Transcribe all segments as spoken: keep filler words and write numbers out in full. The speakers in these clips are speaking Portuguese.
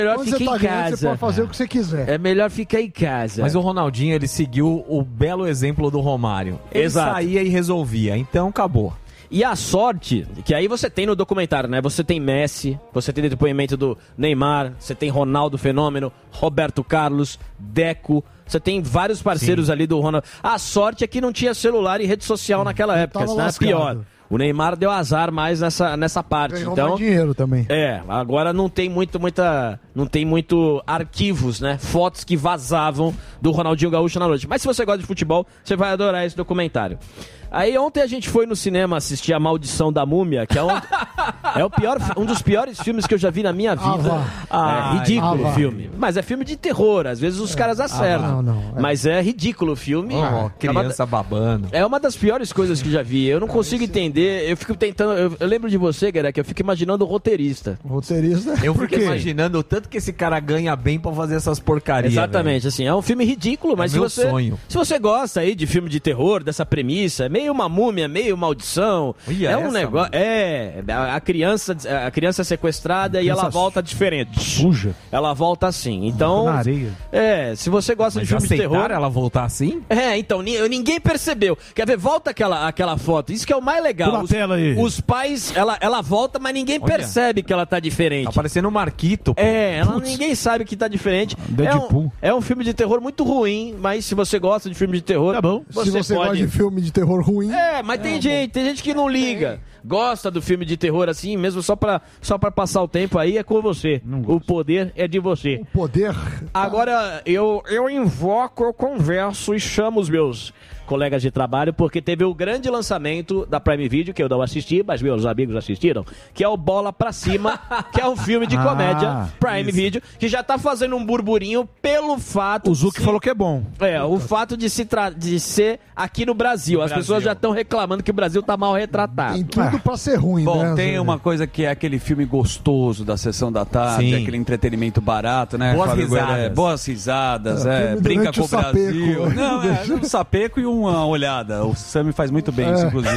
Melhor Quando ficar você tá em ganhando, casa. você pode fazer o que você quiser. É melhor ficar em casa. Mas o Ronaldinho, ele seguiu o belo exemplo do Romário. Ele Exato. saía e resolvia, então acabou. E a sorte, que aí você tem no documentário, né? Você tem Messi, você tem depoimento do Neymar, você tem Ronaldo Fenômeno, Roberto Carlos, Deco, você tem vários parceiros Sim. ali do Ronaldo. A sorte é que não tinha celular e rede social naquela época, senão é pior. O Neymar deu azar mais nessa, nessa parte. Ganhou então, mais dinheiro também. É, agora não tem muito, muita, não tem muito arquivos, né? Fotos que vazavam do Ronaldinho Gaúcho na noite. Mas se você gosta de futebol, você vai adorar esse documentário. Aí ontem a gente foi no cinema assistir A Maldição da Múmia, que é, um, é o pior, um dos piores filmes que eu já vi na minha vida. Ah, é ridículo ah, o filme. Mas é filme de terror, às vezes os caras acertam. Ah, não, não, é. Mas é ridículo o filme. Oh, criança é uma, babando. É uma das piores coisas que já vi. Eu não consigo entender. Eu fico tentando. Eu, eu lembro de você, Guerra, que eu fico imaginando o roteirista. O roteirista? Eu fico imaginando o tanto que esse cara ganha bem pra fazer essas porcarias. Exatamente, velho. assim, é um filme ridículo, mas é se meu você. sonho. Se você gosta aí de filme de terror, dessa premissa, meio uma múmia, meio maldição. Olha é um essa, negócio. É, a criança, a criança é sequestrada e ela volta diferente. Suja. Ela volta assim. Então. Na areia. É, se você gosta Mas de filme de terror. ela voltar assim? É, então, ninguém percebeu. Quer ver? Volta aquela, aquela foto. Isso que é o mais legal. Os, tela aí. os pais, ela, ela volta, mas ninguém Olha. percebe que ela tá diferente. Tá parecendo um Marquito. Pô. É, ela, Putz. ninguém sabe que tá diferente. Deadpool. É um, é um filme de terror muito ruim, mas se você gosta de filme de terror, Tá bom. você, Se você pode... gosta de filme de terror ruim. É, mas tem gente, tem gente que não liga. Gosta do filme de terror assim, mesmo só pra, só pra passar o tempo aí, é com você. O poder é de você. O poder. Agora, eu, eu invoco, eu converso e chamo os meus colegas de trabalho, porque teve o grande lançamento da Prime Video, que eu não assisti, mas meus amigos assistiram, que é o Bola Pra Cima, que é um filme de Ah, comédia, Prime isso. Video, que já tá fazendo um burburinho pelo fato... O Zuc de se- falou que é bom. É, o fato de se tra... de ser aqui no Brasil. No As Brasil. pessoas já estão reclamando que o Brasil tá mal retratado. Tem tudo pra ser ruim, Bom, né? tem Zé? uma coisa que é aquele filme gostoso da sessão da tarde, Sim. aquele entretenimento barato, né? Boas Fábio risadas. Guerra? Boas risadas, É, é, filme brinca durante com o o sapeco. Brasil. Não, é um sapeco e uma olhada. O Sammy faz muito bem isso, É. inclusive.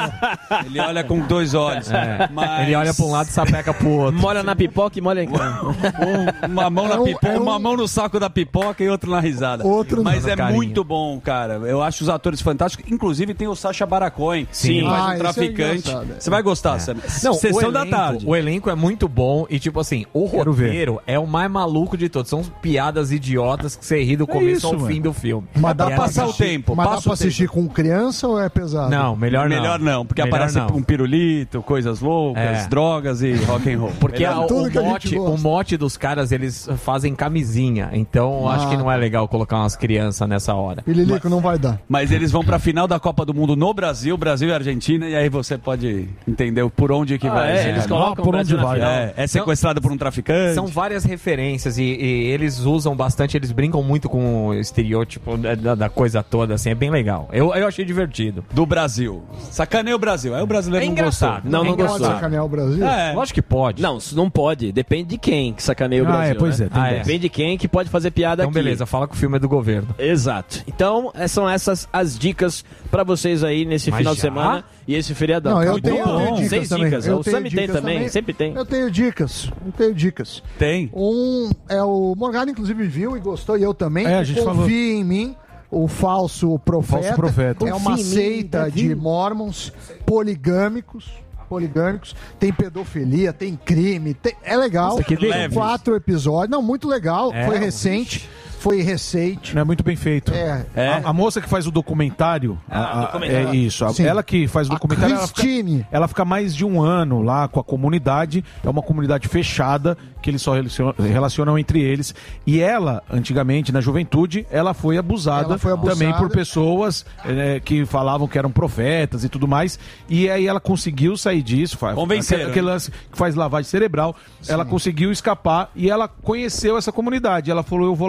Ele olha com dois olhos. É. Mas... Ele olha pra um lado e sapeca pro outro. Molha na pipoca e molha em casa. Um- uma, mão na É um- pipo- é um- uma mão no saco da pipoca e outra na risada. Outro Mas na é carinha. muito bom, cara. Eu acho os atores fantásticos. Inclusive tem o Sacha Baron Cohen, Sim. que faz Ah, um esse é traficante. engraçado, é. Você vai gostar, Sammy. Não, Sessão o da elenco, tarde. O elenco é muito bom e, tipo assim, o Quero ver. roteiro é o mais maluco de todos. São piadas idiotas que você ri do começo isso, ao mano. fim do filme. Mas dá E pra ela- passar o tempo. Mas dá passa pra o tempo. assistir com criança ou é pesado? Não, melhor não. Melhor não, porque Melhor aparece não. um pirulito, coisas loucas, É. drogas e rock and roll. Porque Melhor a- não. tudo o, que a gente mote, gosta. o mote dos caras, eles fazem camisinha. Então, eu acho Ah. que não é legal colocar umas crianças nessa hora. Pililico, não vai dar. Mas eles vão pra final da Copa do Mundo no Brasil, Brasil e Argentina, e aí você pode entender por onde que Ah, vai. é, ser, eles né? colocam por o Brasil onde na vai. final. É, é sequestrado por um traficante. São várias referências e, e eles usam bastante, eles brincam muito com o estereótipo da, da- da coisa toda, assim, é bem legal. Eu, eu achei divertido. Do Brasil. Sacaneia o Brasil. Aí o brasileiro É não engraçado. gostou. Não, não É Pode gostou. sacanear o Brasil? É. Lógico que pode. Não, isso não pode. Depende de quem que sacaneia o Ah, Brasil. é, pois né? é, tem Ah, é. dessa. Depende de quem que pode fazer piada Então, aqui. beleza, fala que o filme é do governo. Exato. Então, é- são essas as dicas pra vocês aí nesse Mas final de já? semana e esse feriadão. Não, eu Muito tenho, eu bom. tenho dicas Seis também. dicas. Eu O tenho Sammy tem dicas também, sempre tem. Eu tenho dicas, eu tenho dicas. Tem. Um é o Morgado, inclusive, viu e gostou, e eu também. É, a gente Confie falou. em mim. O falso profeta. Falso profeta. É uma Confie em mim, seita Davi. de mormons poligâmicos. Poligâmicos, tem pedofilia, tem crime, tem- é legal. Nossa, que São leves. quatro episódios, não, muito legal. É, Foi recente, foi recente. Não é muito bem feito. É. É. A, a moça que faz o documentário, a- a- documentário. é isso. a- Sim. ela que faz o A documentário, ela fica, Christine. ela fica mais de um ano lá com a comunidade. É uma comunidade fechada que eles só relacionam, relacionam entre eles. E ela, antigamente, na juventude, ela foi abusada, Ela foi abusada. também por pessoas eh, que falavam que eram profetas e tudo mais. E aí ela conseguiu sair disso. fa- Convenceram, Aquele, aquele lance que faz lavagem cerebral. Ela conseguiu escapar e ela conheceu essa comunidade. Ela falou, eu vou lá ver como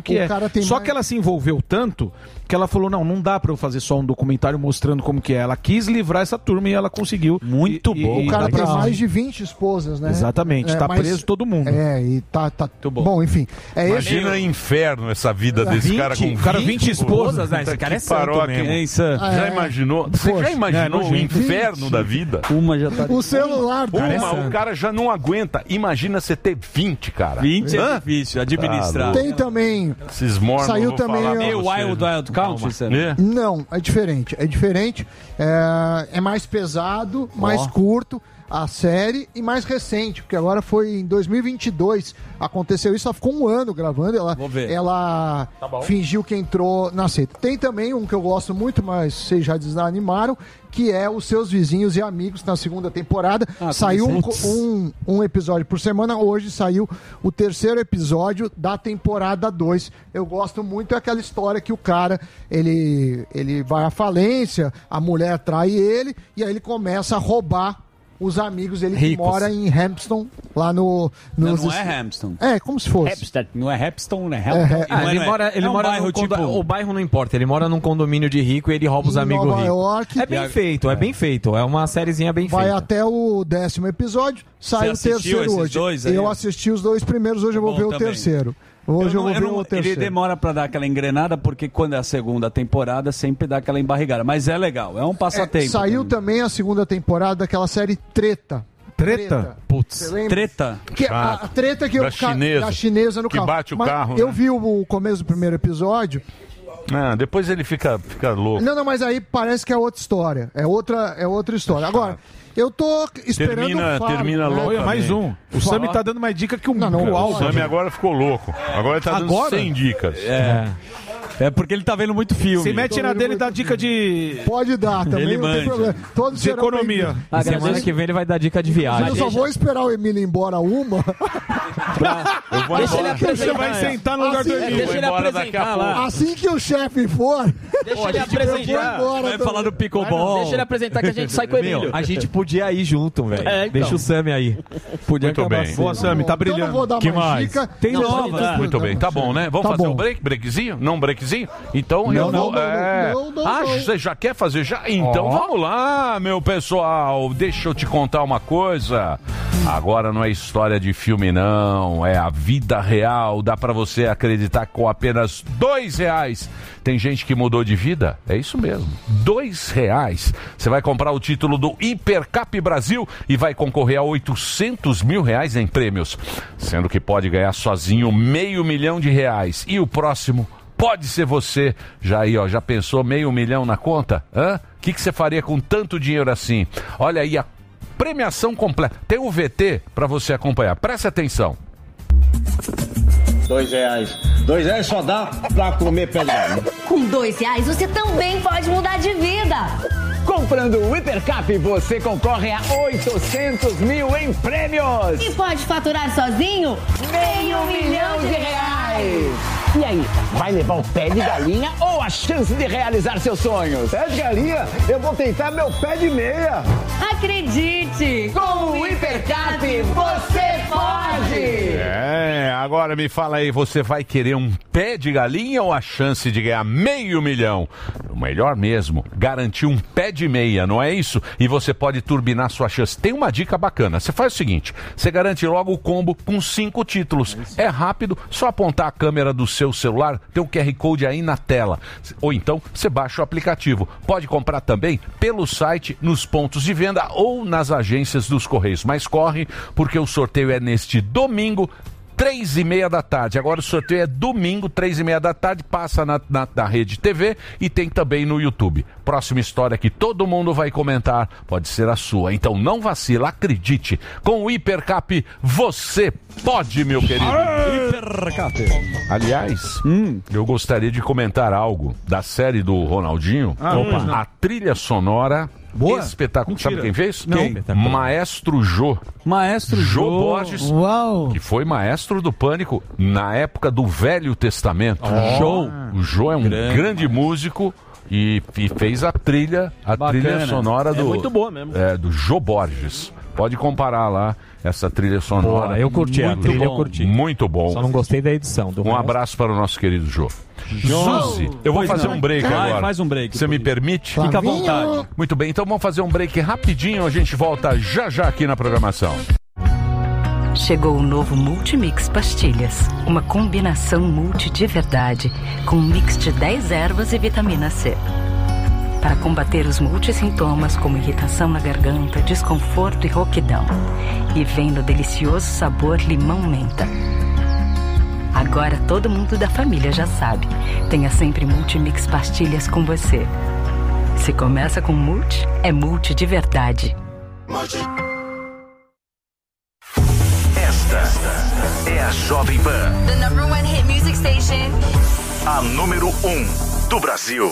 que O é. cara tem Só mais- que ela se envolveu tanto que ela falou, não, não dá pra eu fazer só um documentário mostrando como que é. Ela quis livrar essa turma e ela conseguiu. Muito E- bom. e- O cara e tem dá pra- mais de vinte esposas, né? Exatamente, É, tá mas- preso todo mundo. É, e tá... tá... bom. Bom, enfim. É esse... Imagina inferno essa vida desse vinte, cara com o cara vinte esposas, né? Esse cara é santo paróquia. mesmo. É insano. Já É. imaginou? Você Poxa, já imaginou é, o nojento. inferno da vida? Uma já tá... O celular do... Uma, santo. o cara já não aguenta. Imagina você ter vinte, cara. vinte é Hã? difícil administrar. Tá Tem também... Esses mormos. Saiu eu vou também falar o- pra Meio você. Wild Wild Country, sabe? É. Não, é diferente. É diferente. É, é mais pesado, mais curto a série e mais recente, porque agora foi em dois mil e vinte e dois. Aconteceu isso, ela ficou um ano gravando. Ela, Vou ver. ela fingiu que entrou na seita. Tem também um que eu gosto muito, mas vocês já desanimaram, que é Os Seus Vizinhos e Amigos na segunda temporada. Ah, saiu um, comecei. um, um episódio por semana. Hoje saiu o terceiro episódio da temporada dois. Eu gosto muito, é aquela história que o cara, ele, ele vai à falência, a mulher trai ele, e aí ele começa a roubar os amigos. Ele que Ricos. mora em Hampton, lá no... Não, nos- não é Hampton. É, como se fosse. Hepstead. Não é Hepston, não é É, Hampton. é. Ah, Não é, ele não é. mora, ele É um mora bairro num condo- tipo... O bairro não importa, ele mora num condomínio de rico e ele rouba os Em amigos Nova ricos. York. É bem feito, é bem feito. É uma sériezinha bem Vai feita. até o décimo episódio, sai o Você assistiu terceiro esses hoje. dois aí? Eu assisti os dois primeiros, hoje eu vou Bom ver o também. terceiro. Hoje eu, Eu vou não- ver eu não- o terceiro. Ele demora pra dar aquela engrenada, porque quando é a segunda temporada, sempre dá aquela embarrigada. Mas é legal, é um É, passatempo. saiu também a segunda temporada daquela série Treta. Treta? Putz. Você lembra? Treta. Que a, a treta que Da eu ca- chinesa. da chinesa no Que carro. bate o Mas carro, Eu né? vi o, o começo do primeiro episódio. Ah, depois ele fica, fica louco. Não, não, mas aí parece que é outra história. É outra, é outra história. Agora, eu tô esperando Termina- o Fábio, termina né? logo. Olha, mais um. O Fala. Sami tá dando mais dica que o Não, não, que o o O Álvaro. Sammy agora ficou louco. Agora ele tá dando Agora? cem dicas. É. É porque ele tá vendo muito filme. Se mete na dele e dá dica de, Pode dar também, Ele não tem manja. problema. Todos de serão economia. bem-vindos. E semana que vem ele vai dar dica de viagem. Eu só vou esperar o Emílio ir embora uma. Eu vou Deixa ele embora. Você apresentar. vai sentar no lugar Assim, do é, Emílio. Deixa ele embora daqui a apresentar lá. Assim que o chefe for, Deixa ele eu vou apresentar. embora. Vai também. falar do pickleball. Deixa ele apresentar que a gente sai com o Meu, Emílio. a gente podia ir junto, velho. É, então. Deixa o Sami aí. Podia Muito acabar bem. assim. Boa, Sami, tá Então eu não vou brilhando. dar Que mais mais? dica. Tem Não, nova. pode dar. Muito bem, tá bom, né? Vamos Tá fazer bom. um break? Breakzinho? Não, um breakzinho? Então Não, eu não, vou. não, é... não, não, ah, não. você já quer fazer já? Então Ó. vamos lá, meu pessoal. Deixa eu te contar uma coisa. Agora não é história de filme, não. É a vida real. Dá pra você acreditar que com apenas dois reais tem gente que mudou de vida? É isso mesmo. Dois reais. Você vai comprar o título do Hipercap Brasil e vai concorrer a oitocentos mil reais em prêmios. Sendo que pode ganhar sozinho meio milhão de reais. E o próximo pode ser você. Já aí, ó, já pensou meio milhão na conta? Hã? O que, que você faria com tanto dinheiro assim? Olha aí a premiação completa. Tem o V T pra você acompanhar. Preste atenção. Dois reais. Dois reais só dá pra comer pé de galinha. Com dois reais você também pode mudar de vida. Comprando o Hipercap, você concorre a oitocentos mil em prêmios. E pode faturar sozinho meio milhão de reais. E aí, vai levar o pé de galinha ou a chance de realizar seus sonhos? Pé de galinha, eu vou tentar meu pé de meia. Acredite! Com o Hipercap, você pode! É, agora me fala aí, você vai querer um pé de galinha ou a chance de ganhar meio milhão? O melhor mesmo, garantir um pé de meia, não é isso? E você pode turbinar sua chance. Tem uma dica bacana, você faz o seguinte, você garante logo o combo com cinco títulos. É rápido, só apontar a câmera do seu celular, tem o Q R Code aí na tela. Ou então, você baixa o aplicativo. Pode comprar também pelo site, nos pontos de venda ou nas agências dos Correios. Mas corre, porque o sorteio é neste domingo, três e meia da tarde. Agora o sorteio é domingo, três e meia da tarde, passa na, na, na Rede T V e tem também no YouTube. Próxima história que todo mundo vai comentar pode ser a sua. Então não vacila, acredite. Com o Hipercap, você pode, meu querido. Hipercap. Aliás, eu gostaria de comentar algo da série do Ronaldinho. Ah, Opa, não. a trilha sonora Boa. espetacular. Sabe Mentira. quem fez? Não. Quem? Maestro Jô. Maestro Jô Jô. Borges, Uau! que foi maestro do Pânico na época do Velho Testamento. Jô. O Jô é um grande, Grande. músico e, e fez a trilha, a Bacana. trilha sonora É do muito boa mesmo. é, do Jô Borges. Pode comparar lá essa trilha sonora. Boa, eu curti a muito trilha, bom, eu curti. Muito bom. Só não gostei da edição. Do um resto. abraço para o nosso querido Jô. Jô. Suzy, eu vou Pois fazer não. um break Vai, agora. faz um break, Você me permite? Fica à vontade. Muito bem, então vamos fazer um break rapidinho. A gente volta já já aqui na programação. Chegou o novo Multimix Pastilhas, uma combinação multi de verdade, com um mix de dez ervas e vitamina C. Para combater os multissintomas como irritação na garganta, desconforto e rouquidão. E vem no delicioso sabor limão-menta. Agora todo mundo da família já sabe, tenha sempre Multimix Pastilhas com você. Se começa com multi, é multi de verdade. Esta é a Jovem Pan. The number one hit music station. A número um do Brasil.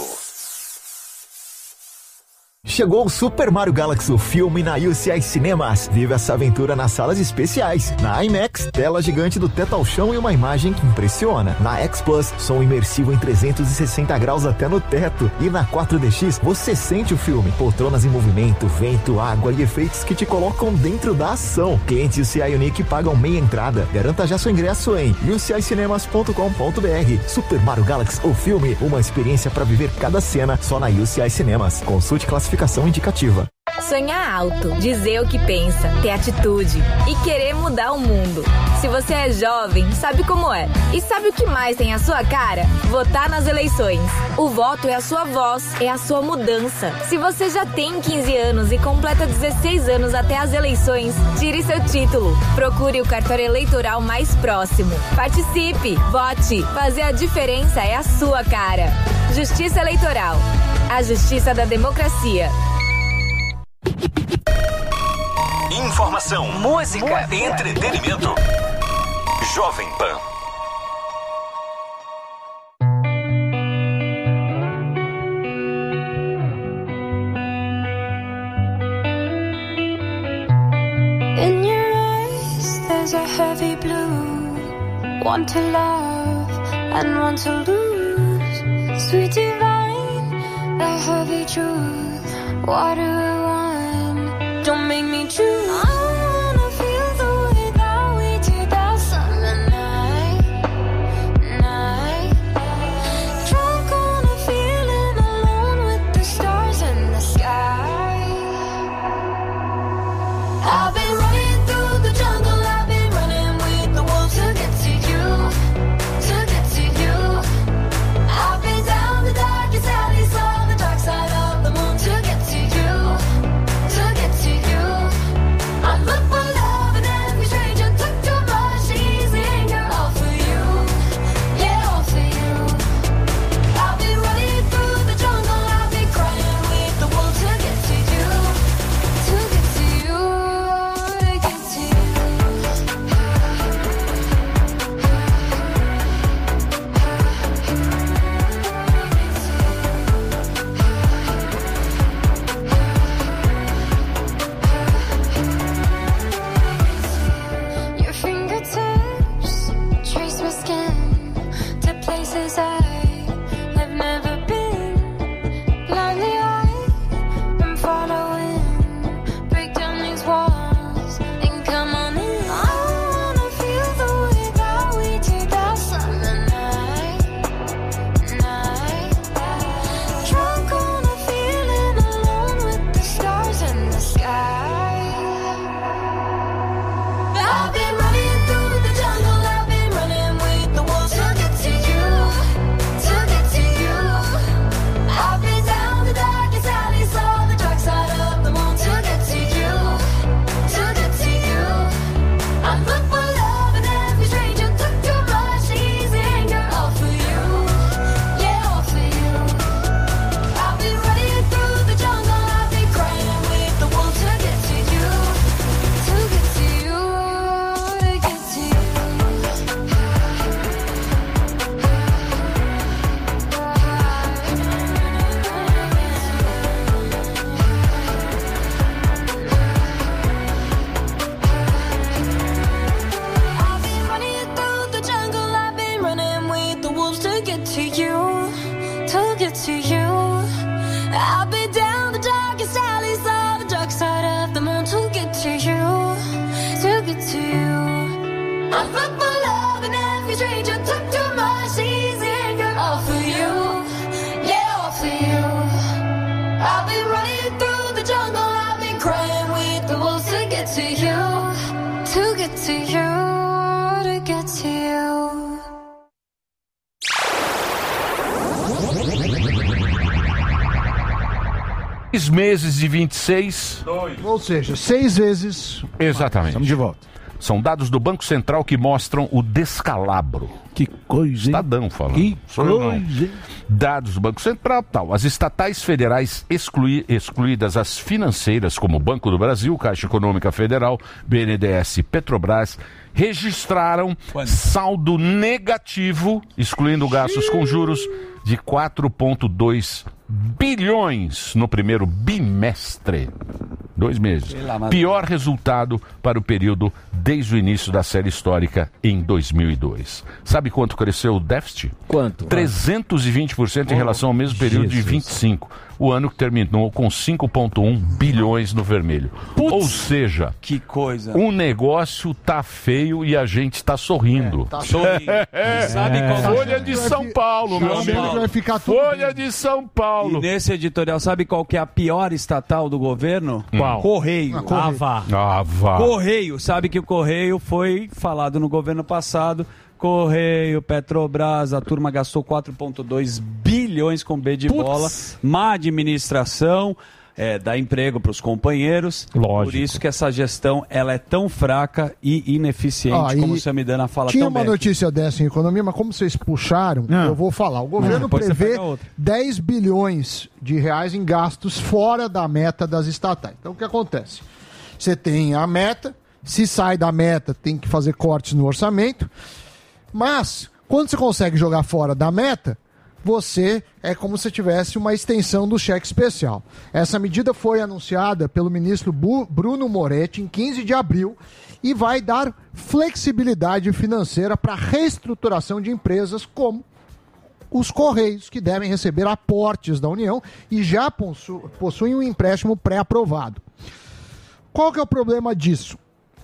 Chegou o Super Mario Galaxy, o filme na U C I Cinemas. Vive essa aventura nas salas especiais. Na IMAX, tela gigante do teto ao chão e uma imagem que impressiona. Na X Plus, som imersivo em trezentos e sessenta graus até no teto. E na quatro D X, você sente o filme. Poltronas em movimento, vento, água e efeitos que te colocam dentro da ação. Clientes U C I Unique pagam meia entrada. Garanta já seu ingresso em u c i cinemas ponto com ponto b r. Super Mario Galaxy, o filme, uma experiência para viver cada cena só na U C I Cinemas. Consulte classificação indicativa. Sonhar alto, dizer o que pensa, ter atitude e querer mudar o mundo. Se você é jovem, sabe como é. E sabe o que mais tem a sua cara? Votar nas eleições. O voto é a sua voz, é a sua mudança. Se você já tem quinze anos e completa dezesseis anos até as eleições, tire seu título. Procure o cartório eleitoral mais próximo. Participe, vote. Fazer a diferença é a sua cara. Justiça Eleitoral. A justiça da democracia. Informação, música, música e entretenimento. Jovem Pan. In your eyes, there's a heavy blue. One to love and one to lose. Sweet divine, a heavy truth. Water or wine, don't make me choose. I wanna feel the way that we did that summer night, night. Drunk on a feeling, alone with the stars in the sky. I've been running through the jungle, I've been running with the wolves to get to you, to get to you. I've been down the darkest alley, saw the dark side of the moon to get to you, to get to you. I look for love and every stranger took too much easy anger, all for you, yeah, all for you. I've been running through the jungle, I've been crying with the wolves to get to you, to get to you, to get to you. Your fingertips trace my skin to places I have never been. Blindly I am following. Break down these walls and come on in. I wanna feel the way that we did that summer night, night. Drunk on a feeling, alone with the stars in the sky. I've been running through the jungle, I've been running with the wolves to get to you, to get to you. I've been down the darkest alley, saw the dark side of the moon to get to you, to get to you. I look for love and every stranger took too much easy anger, all for you, yeah, all for you. I've been running through the jungle, I've been crying with the wolves to get to you, to get to you, to get to you. I've been running through the jungle, I've been running with the wolves to get to you, to get to you. I've been down the darkest alleys, saw the dark side of the moon to get to you, Seis meses de vinte e seis. Ou seja, seis vezes. Exatamente. Estamos de volta. São dados do Banco Central que mostram o descalabro. Que coisa, hein? Estadão falando. Que Sou eu, não. coisa, hein? Dados do Banco Central, tal. As estatais federais exclui- excluídas as financeiras, como o Banco do Brasil, Caixa Econômica Federal, B N D E S e Petrobras, registraram saldo negativo, excluindo gastos com juros, de quatro vírgula dois bilhões no primeiro bimestre. Dois meses. Pior resultado para o período desde o início da série histórica em dois mil e dois. Sabe quanto cresceu o déficit? Quanto? trezentos e vinte por cento em relação ao mesmo período de vinte e cinco. O ano que terminou com cinco vírgula um bilhões no vermelho. Ou seja, que coisa. O negócio tá feio e a gente tá sorrindo. É, tá sorrindo. É. Sabe qual- Folha de São Paulo, meu São amigo. Paulo. Folha de São Paulo. E nesse editorial, sabe qual que é a pior estatal do governo? Qual? Correio. Ah, Correio. Ah, vá. Ah, vá. Correio. Sabe que o Correio foi falado no governo passado. Correio, Petrobras, a turma gastou quatro vírgula dois bilhões com B de Putz. bola. Má administração. É, dá emprego para os companheiros. Lógico. Por isso que essa gestão ela é tão fraca e ineficiente, Ah, como e o Samidana fala Tinha tão uma bem. notícia dessa em economia, mas como vocês puxaram, Não. eu vou falar. O governo Não, depois você prevê pega outra. dez bilhões de reais em gastos fora da meta das estatais. Então o que acontece? Você tem a meta, se sai da meta, tem que fazer cortes no orçamento, mas quando você consegue jogar fora da meta, você é como se tivesse uma extensão do cheque especial. Essa medida foi anunciada pelo ministro Bu- Bruno Moretti em quinze de abril e vai dar flexibilidade financeira para a reestruturação de empresas como os Correios, que devem receber aportes da União e já possu- possuem um empréstimo pré-aprovado. Qual que é o problema disso?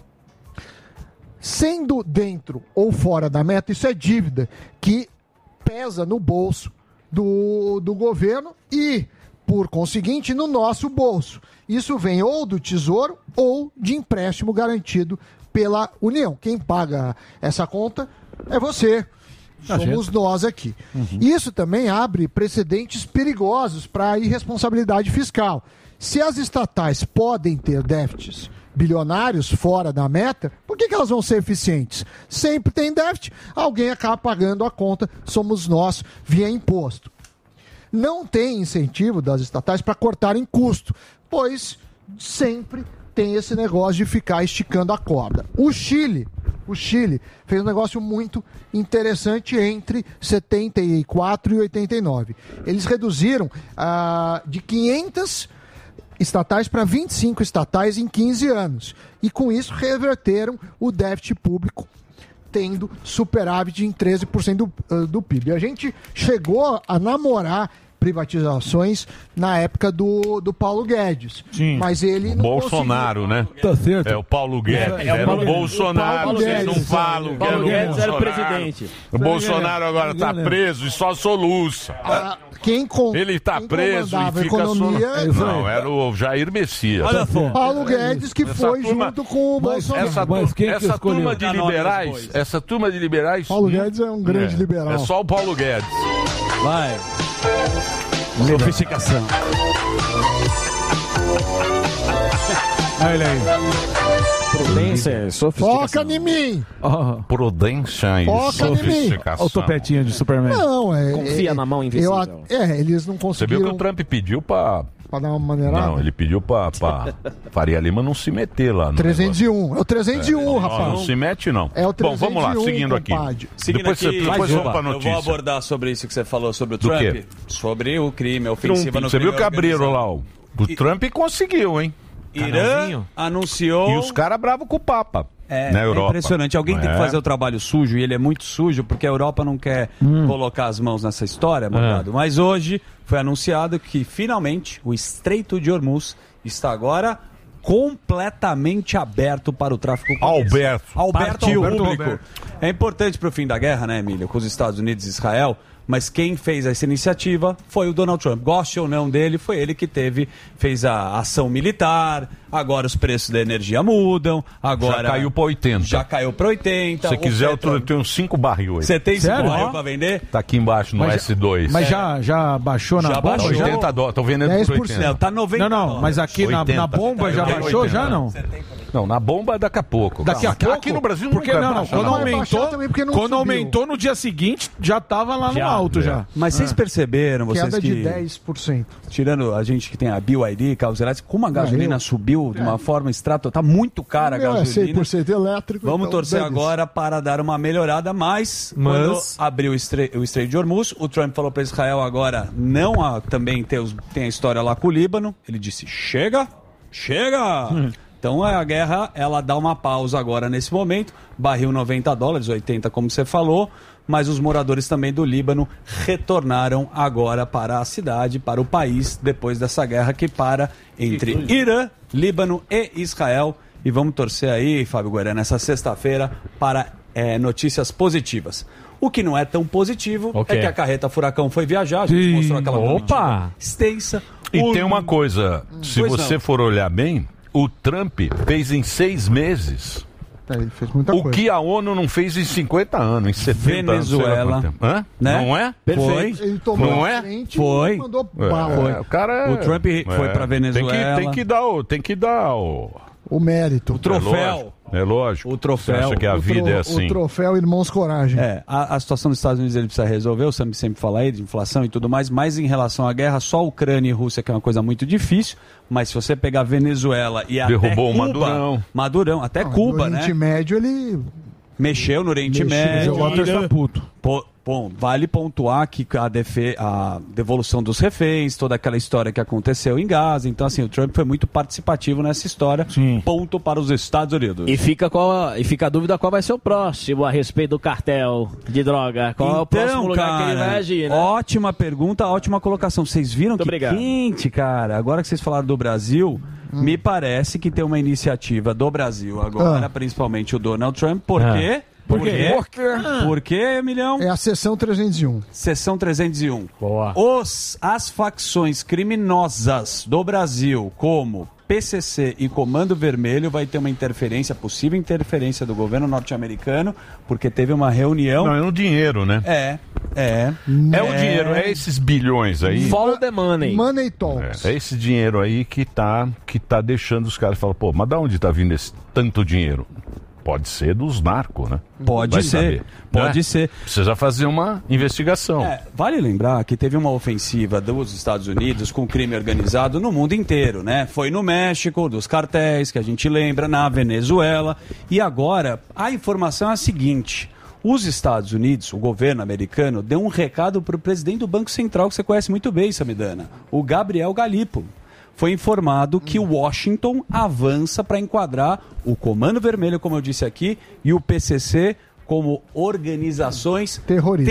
Sendo dentro ou fora da meta, isso é dívida que pesa no bolso do, do governo e, por conseguinte, no nosso bolso. Isso vem ou do Tesouro ou de empréstimo garantido pela União. Quem paga essa conta é você. A Somos gente. nós aqui. Isso também abre precedentes perigosos para a irresponsabilidade fiscal. Se as estatais podem ter déficits bilionários fora da meta, por que, que elas vão ser eficientes? Sempre tem déficit, alguém acaba pagando a conta, somos nós, via imposto. Não tem incentivo das estatais para cortarem custo, pois sempre tem esse negócio de ficar esticando a corda. O Chile, o Chile fez um negócio muito interessante entre setenta e quatro e oitenta e nove. Eles reduziram ah, de quinhentas estatais para vinte e cinco estatais em quinze anos. E com isso reverteram o déficit público, tendo superávit em treze por cento do, do P I B. A gente chegou a namorar privatizações na época do, do Paulo Guedes. Sim. Mas ele não Bolsonaro, né? Tá certo. É o Paulo Guedes. É, é o era Paulo o Guedes. Bolsonaro, O Paulo vocês Guedes. não falam que Paulo era o Guedes era o Bolsonaro. presidente. O Bolsonaro agora tá preso e só soluça. Ah, quem com, Ele tá quem preso e comandava a fica economia só... Não, era o Jair Messias. Olha só. Paulo Guedes, que Essa foi turma- junto com o Bolsonaro. Essa, Mas tu- quem que essa escolheu? turma de Dá nome aos liberais, bois. essa turma de liberais... Paulo Guedes é um grande é, liberal. É só o Paulo Guedes. Vai. Sofisticação. Olha ele aí. Prudência, sofisticação. Foca em mim! Oh, Prudência e Foca em mim. sofisticação. o topetinho de Superman. Não, é. Confia é, na mão eu, invisível. É, eles não Você viu conseguiram. que o Trump pediu pra... Pra dar uma maneirada? Não, ele pediu pra, pra Faria Lima não se meter lá. No trezentos e um. É o trezentos e um, negócio. rapaz. Não, não se mete, não. É o Bom, vamos lá, trezentos e um, seguindo aqui. compadre. Seguindo Depois, aqui, você, depois mais vamos uma. pra Eu notícia. vou abordar sobre isso que você falou sobre o Do Trump. quê? Sobre o crime, a ofensiva no Você viu crime que abriram organizado. lá, o, o Trump conseguiu, hein? Irã anunciou... E os caras bravos com o Papa. É, na é Europa. impressionante. Alguém tem que É. fazer o trabalho sujo e ele é muito sujo porque a Europa não quer colocar as mãos nessa história, Morgado. Mas hoje foi anunciado que finalmente o Estreito de Hormuz está agora completamente aberto para o tráfico comercial. Alberto. Alberto Partiu. ao público. Alberto. É importante para o fim da guerra, né, Emílio, com os Estados Unidos e Israel, mas quem fez essa iniciativa foi o Donald Trump. Goste ou não dele, foi ele que teve, fez a ação militar, agora os preços da energia mudam, agora... Já caiu para oitenta. Já caiu para oitenta. Se você quiser, eu eu tenho uns cinco barril aí. Você tem cinco Sério? barril para vender? Tá aqui embaixo no Mas já- S dois. Mas já, já baixou na Já bomba? baixou. oitenta dólares, tô vendendo dez por por oitenta. cento. Tá noventa Não, não, mas aqui na, oitenta. na bomba já Eu tenho baixou, oitenta. já não? Não, na bomba daqui a pouco. Daqui a Aqui- pouco? Aqui no Brasil porque nunca não, não, baixa, quando não. aumentou, também porque não quando subiu. aumentou no dia seguinte, já tava lá no Já, alto é. já. Mas vocês Ah. perceberam, vocês Queda que... de dez por cento. Tirando a gente que tem a B Y D, carros elétricos, como a gasolina eu- subiu de uma forma extrato, tá muito cara a Meu é cem gasolina. por cento elétrico. Vamos então, torcer dane-se. agora para dar uma melhorada, mas, Mas- quando abriu o Estre- o Estreito de Hormuz, o Trump falou para Israel agora não a, também ter os- tem a história lá com o Líbano. Ele disse, chega, chega! Então a guerra, ela dá uma pausa agora nesse momento. Barril noventa dólares, oitenta como você falou. Mas os moradores também do Líbano retornaram agora para a cidade, para o país, depois dessa guerra que para entre Irã, Líbano e Israel. E vamos torcer aí, Fábio Guarani, nessa sexta-feira para eh, notícias positivas. O que não é tão positivo Ok. é que a carreta furacão foi viajar, a gente mostrou aquela Opa! comitiva extensa. E O- tem uma coisa, se Pois você não. for olhar bem, o Trump fez em seis meses É, ele fez muita o coisa. que a ONU não fez em cinquenta anos, em setenta anos. sei lá Venezuela, quanto tempo. Hã? né? Não é? Perfeito. Ele tomou Não a é? frente Foi. e mandou É, bala. o cara é- O Trump foi pra Venezuela. Tem que, tem que dar o, tem que dar o, O mérito. O troféu. É lógico. É lógico. O troféu. Você acha que a O vida tro- é assim? O troféu Irmãos Coragem. É, a, a situação dos Estados Unidos ele precisa resolver, o Sam sempre fala aí de inflação e tudo mais, mas em relação à guerra, só Ucrânia e Rússia, que é uma coisa muito difícil, mas se você pegar Venezuela e Derrubou o até Cuba, Madurão. Madurão, até No Cuba, Oriente né? Médio, ele Mexeu no Oriente mexeu, Médio. o Walter está puto. Pô, bom, vale pontuar que a, defe- a devolução dos reféns, toda aquela história que aconteceu em Gaza. Então, assim, o Trump foi muito participativo nessa história. Ponto para os Estados Unidos. E fica, qual, e fica a dúvida qual vai ser o próximo a respeito do cartel de droga. Qual é o próximo lugar que ele vai agir, né? Ótima pergunta, ótima colocação. Vocês viram Muito que obrigado. quente, cara. Agora que vocês falaram do Brasil, me parece que tem uma iniciativa do Brasil agora, Ah. principalmente o Donald Trump. Por Ah. quê? Por quê? Por quê? Por quê, Milhão? É a sessão trezentos e um. Sessão trezentos e um. Boa. Os, as facções criminosas do Brasil, como P C C e Comando Vermelho, vai ter uma interferência, possível interferência do governo norte-americano, porque teve uma reunião... Não, é no dinheiro, né? É, é. É o dinheiro, é esses bilhões aí. Follow the money. Money talks. É, é esse dinheiro aí que tá, que tá deixando os caras falar, pô, mas da onde tá vindo esse tanto dinheiro? Pode ser dos narcos, né? Pode Vai ser, saber, pode né? ser. Precisa fazer uma investigação. É, vale lembrar que teve uma ofensiva dos Estados Unidos com crime organizado no mundo inteiro, né? Foi no México, dos cartéis, que a gente lembra, na Venezuela. E agora, a informação é a seguinte... Os Estados Unidos, o governo americano, deu um recado para o presidente do Banco Central, que você conhece muito bem, Samidana, o Gabriel Galípolo. Foi informado que Washington avança para enquadrar o Comando Vermelho, como eu disse aqui, e o P C C como organizações Terroristas.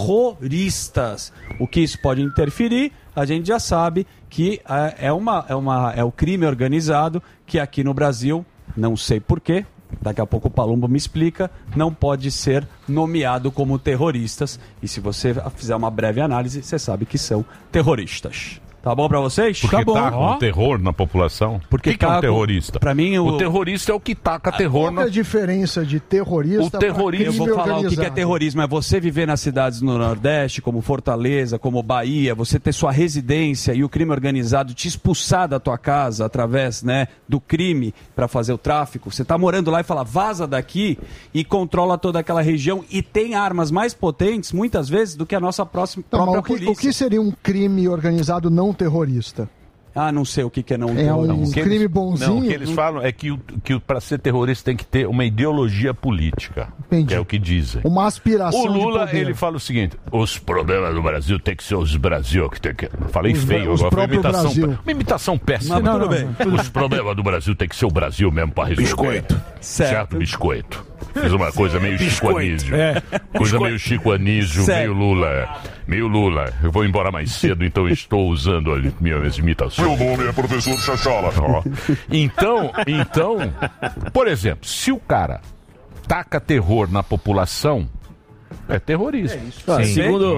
terroristas. O que isso pode interferir, a gente já sabe que ah, é, uma, é, uma, é o crime organizado que aqui no Brasil, não sei porquê, daqui a pouco o Palumbo me explica, não pode ser nomeado como terroristas. E se você fizer uma breve análise, você sabe que são terroristas. Tá bom pra vocês? Porque tá bom. tá com terror na população. Porque o que, que é tá um com- terrorista? pra mim, o- o terrorista é o que taca terror Qual que na... é a diferença de terrorista O terrorista- pra Eu crime vou falar o que que é organizado? terrorismo. É você viver nas cidades no Nordeste, como Fortaleza, como Bahia, você ter sua residência e o crime organizado te expulsar da tua casa através, né, do crime para fazer o tráfico. Você tá morando lá e fala, vaza daqui, e controla toda aquela região e tem armas mais potentes, muitas vezes, do que a nossa próxima, Então, própria mas o, que, polícia. o que seria um crime organizado não terrorista? Ah, não sei o que, que é não É terrorismo. um O que crime eles- bonzinho? Não, o que eles falam é que, o- que para ser terrorista tem que ter uma ideologia política. Entendi. Que é o que dizem. Uma aspiração O Lula, de poder. ele fala o seguinte: os problemas do Brasil tem que ser os Brasil que tem que. Falei Os- feio, os agora foi uma próprio imitação, Brasil. uma imitação péssima. Mas tudo bem. Os problemas do Brasil tem que ser o Brasil mesmo para resolver. Biscoito. Certo. Certo. biscoito. Fiz uma coisa meio Chico Anísio. É. Coisa meio Chico Anísio, Certo. meio Lula. Meio Lula. Eu vou embora mais cedo, então estou usando as minhas imitações. Meu nome é professor Chachala. Ó. Então, então, por exemplo, se o cara taca terror na população, é terrorista. Ah, Sim. segundo, Mas-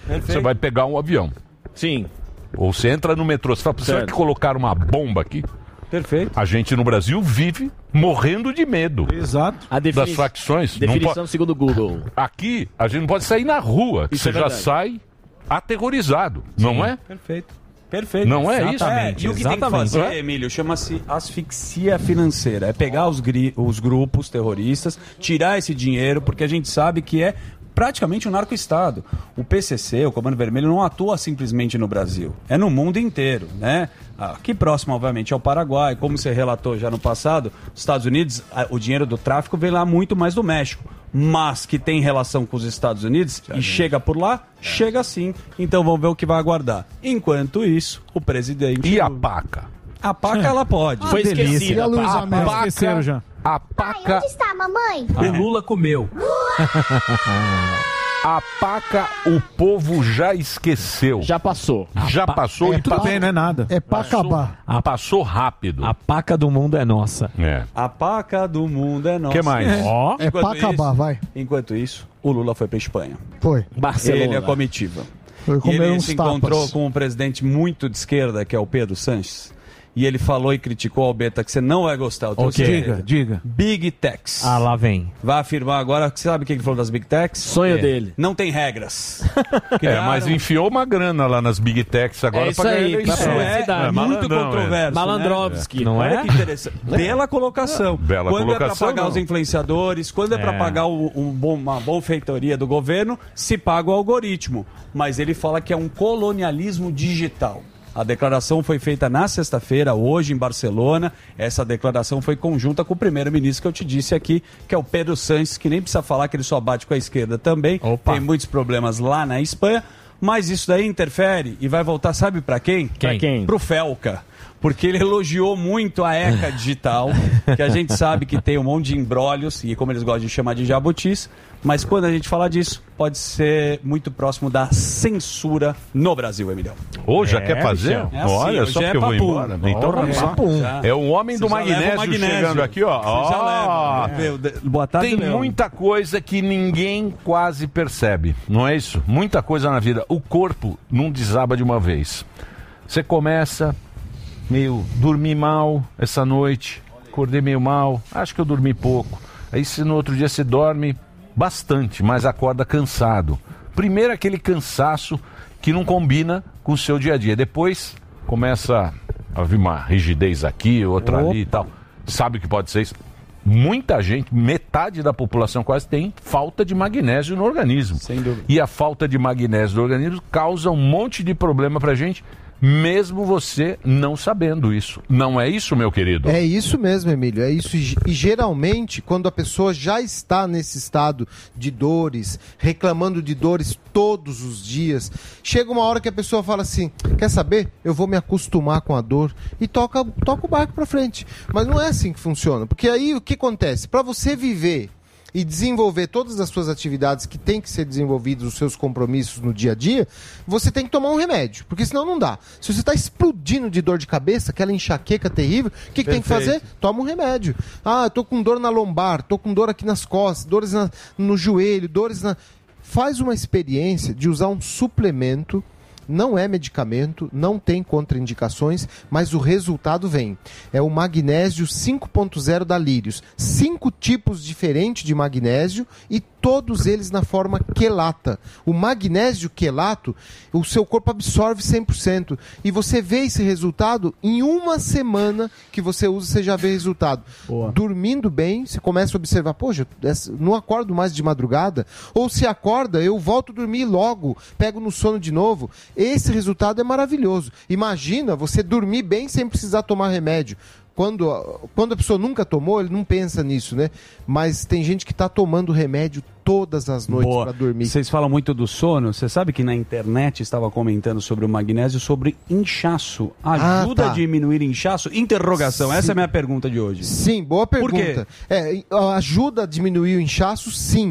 Perfeito. Você vai pegar um avião. Sim. Ou você entra no metrô, você fala, será Certo. que colocaram uma bomba aqui? Perfeito. A gente no Brasil vive morrendo de medo. Exato. A defini- das facções. Não Definição po- segundo o Google. Aqui, a gente não pode sair na rua, que Isso você é já verdade. sai aterrorizado, não é? Perfeito. Perfeito. Não é isso? É, e o que tem que fazer, Emílio, chama-se asfixia financeira. É pegar os, gri- os grupos terroristas, tirar esse dinheiro, porque a gente sabe que é praticamente um narco-estado. O P C C, o Comando Vermelho, não atua simplesmente no Brasil. É no mundo inteiro, né? Aqui próximo, obviamente, é o Paraguai. Como você relatou já no passado, os Estados Unidos, a- o dinheiro do tráfico vem lá muito mais do México. Mas que tem relação com os Estados Unidos e chega por lá, chega sim. Então vamos ver o que vai aguardar. Enquanto isso, o presidente... E a paca? A paca, ela pode. Foi esquecida. E a Luísa A Mel? paca, Esqueceram já. a paca, Onde está a mamãe? O Lula comeu. a paca, o povo já esqueceu. Já passou. Já passou é e Tudo passou, bem, não é nada. É pra acabar. Ah, passou rápido. A paca do mundo é nossa. É. A paca do mundo é nossa. Que mais? Ó. É pra Enquanto acabar, isso- vai. Enquanto isso, o Lula foi pra Espanha. Foi. Barcelona. Ele e a comitiva. Foi E comer ele uns se tapas. encontrou com um presidente muito de esquerda, que é o Pedro Sanches. E ele falou e criticou ao Beta que você não vai gostar. Eu trouxe Diga, ele. diga. Big Techs. Ah, lá vem. Vai afirmar agora, que sabe o que ele falou das Big Techs? Sonho É. dele. Não tem regras. É, Criaram- mas enfiou uma grana lá nas Big Techs agora É isso pra ganhar aí, eleição. Isso pra é, publicidade. É, muito malandrão, controverso. Malandrovski. Né? Não Olha é? que interessante. Bela colocação. Bela quando é colocação, para pagar não. os influenciadores, quando é, para É. pagar o- um bom- uma benfeitoria do governo, se paga o algoritmo. Mas ele fala que é um colonialismo digital. A declaração foi feita na sexta-feira, hoje em Barcelona. Essa declaração foi conjunta com o primeiro-ministro que eu te disse aqui, que é o Pedro Sánchez, que nem precisa falar que ele só bate com a esquerda também. Opa. Tem muitos problemas lá na Espanha. Mas isso daí interfere e vai voltar, sabe para quem? Pra quem? Pro Felca. Porque ele elogiou muito a ECA Digital, que a gente sabe que tem um monte de embrólios, e como eles gostam de chamar de jabutis, mas quando a gente falar disso, pode ser muito próximo da censura no Brasil, Emilhão. Ô, já É, quer fazer? Michel. É assim, Olha, hoje só é porque eu vou papum. embora. Então Porra, vamos lá. papum. Já. É o homem do Você já leva magnésio, o magnésio. chegando aqui, ó. Você já Ó. leva. Meu Deus. Boa tarde, Tem Leão. muita coisa que ninguém quase percebe, não é isso? Muita coisa na vida. O corpo não desaba de uma vez. Você começa meio dormi mal essa noite, acordei meio mal, acho que eu dormi pouco. Aí se no outro dia você dorme bastante, mas acorda cansado. Primeiro aquele cansaço que não combina com o seu dia a dia. Depois começa a vir uma rigidez aqui, outra ali e tal. Sabe o que pode ser isso? Muita gente, metade da população quase tem falta de magnésio no organismo. Sem dúvida. E a falta de magnésio no organismo causa um monte de problema pra gente, mesmo você não sabendo isso. Não é isso, meu querido? É isso mesmo, Emílio, é isso. E e geralmente, quando a pessoa já está nesse estado de dores, reclamando de dores todos os dias, chega uma hora que a pessoa fala assim, quer saber? Eu vou me acostumar com a dor e toca, toca o barco para frente. Mas não é assim que funciona, porque aí o que acontece? Para você viver e desenvolver todas as suas atividades que têm que ser desenvolvidas, os seus compromissos no dia a dia, você tem que tomar um remédio, porque senão não dá. Se você está explodindo de dor de cabeça, aquela enxaqueca terrível, o que, que tem que fazer? Toma um remédio. Ah, eu tô com dor na lombar, tô com dor aqui nas costas, dores na- no joelho, dores na... Faz uma experiência de usar um suplemento. Não é medicamento, não tem contraindicações, mas o resultado vem. É o magnésio cinco ponto zero da Lírios. Cinco tipos diferentes de magnésio e todos eles na forma quelata. O magnésio quelato, o seu corpo absorve cem por cento. E você vê esse resultado em uma semana que você usa, você já vê resultado. Dormindo bem, você começa a observar, poxa, essa- não acordo mais de madrugada. Ou se acorda, eu volto a dormir logo, pego no sono de novo. Esse resultado é maravilhoso. Imagina você dormir bem sem precisar tomar remédio. Quando, quando a pessoa nunca tomou, ele não pensa nisso, né? Mas tem gente que está tomando remédio todas as noites Boa. para dormir. Vocês falam muito do sono. Você sabe que na internet estava comentando sobre o magnésio, sobre inchaço. Ajuda Ah, tá. a diminuir inchaço? Interrogação. Sim. Essa é a minha pergunta de hoje. Sim, boa Por pergunta. É, ajuda a diminuir o inchaço, sim.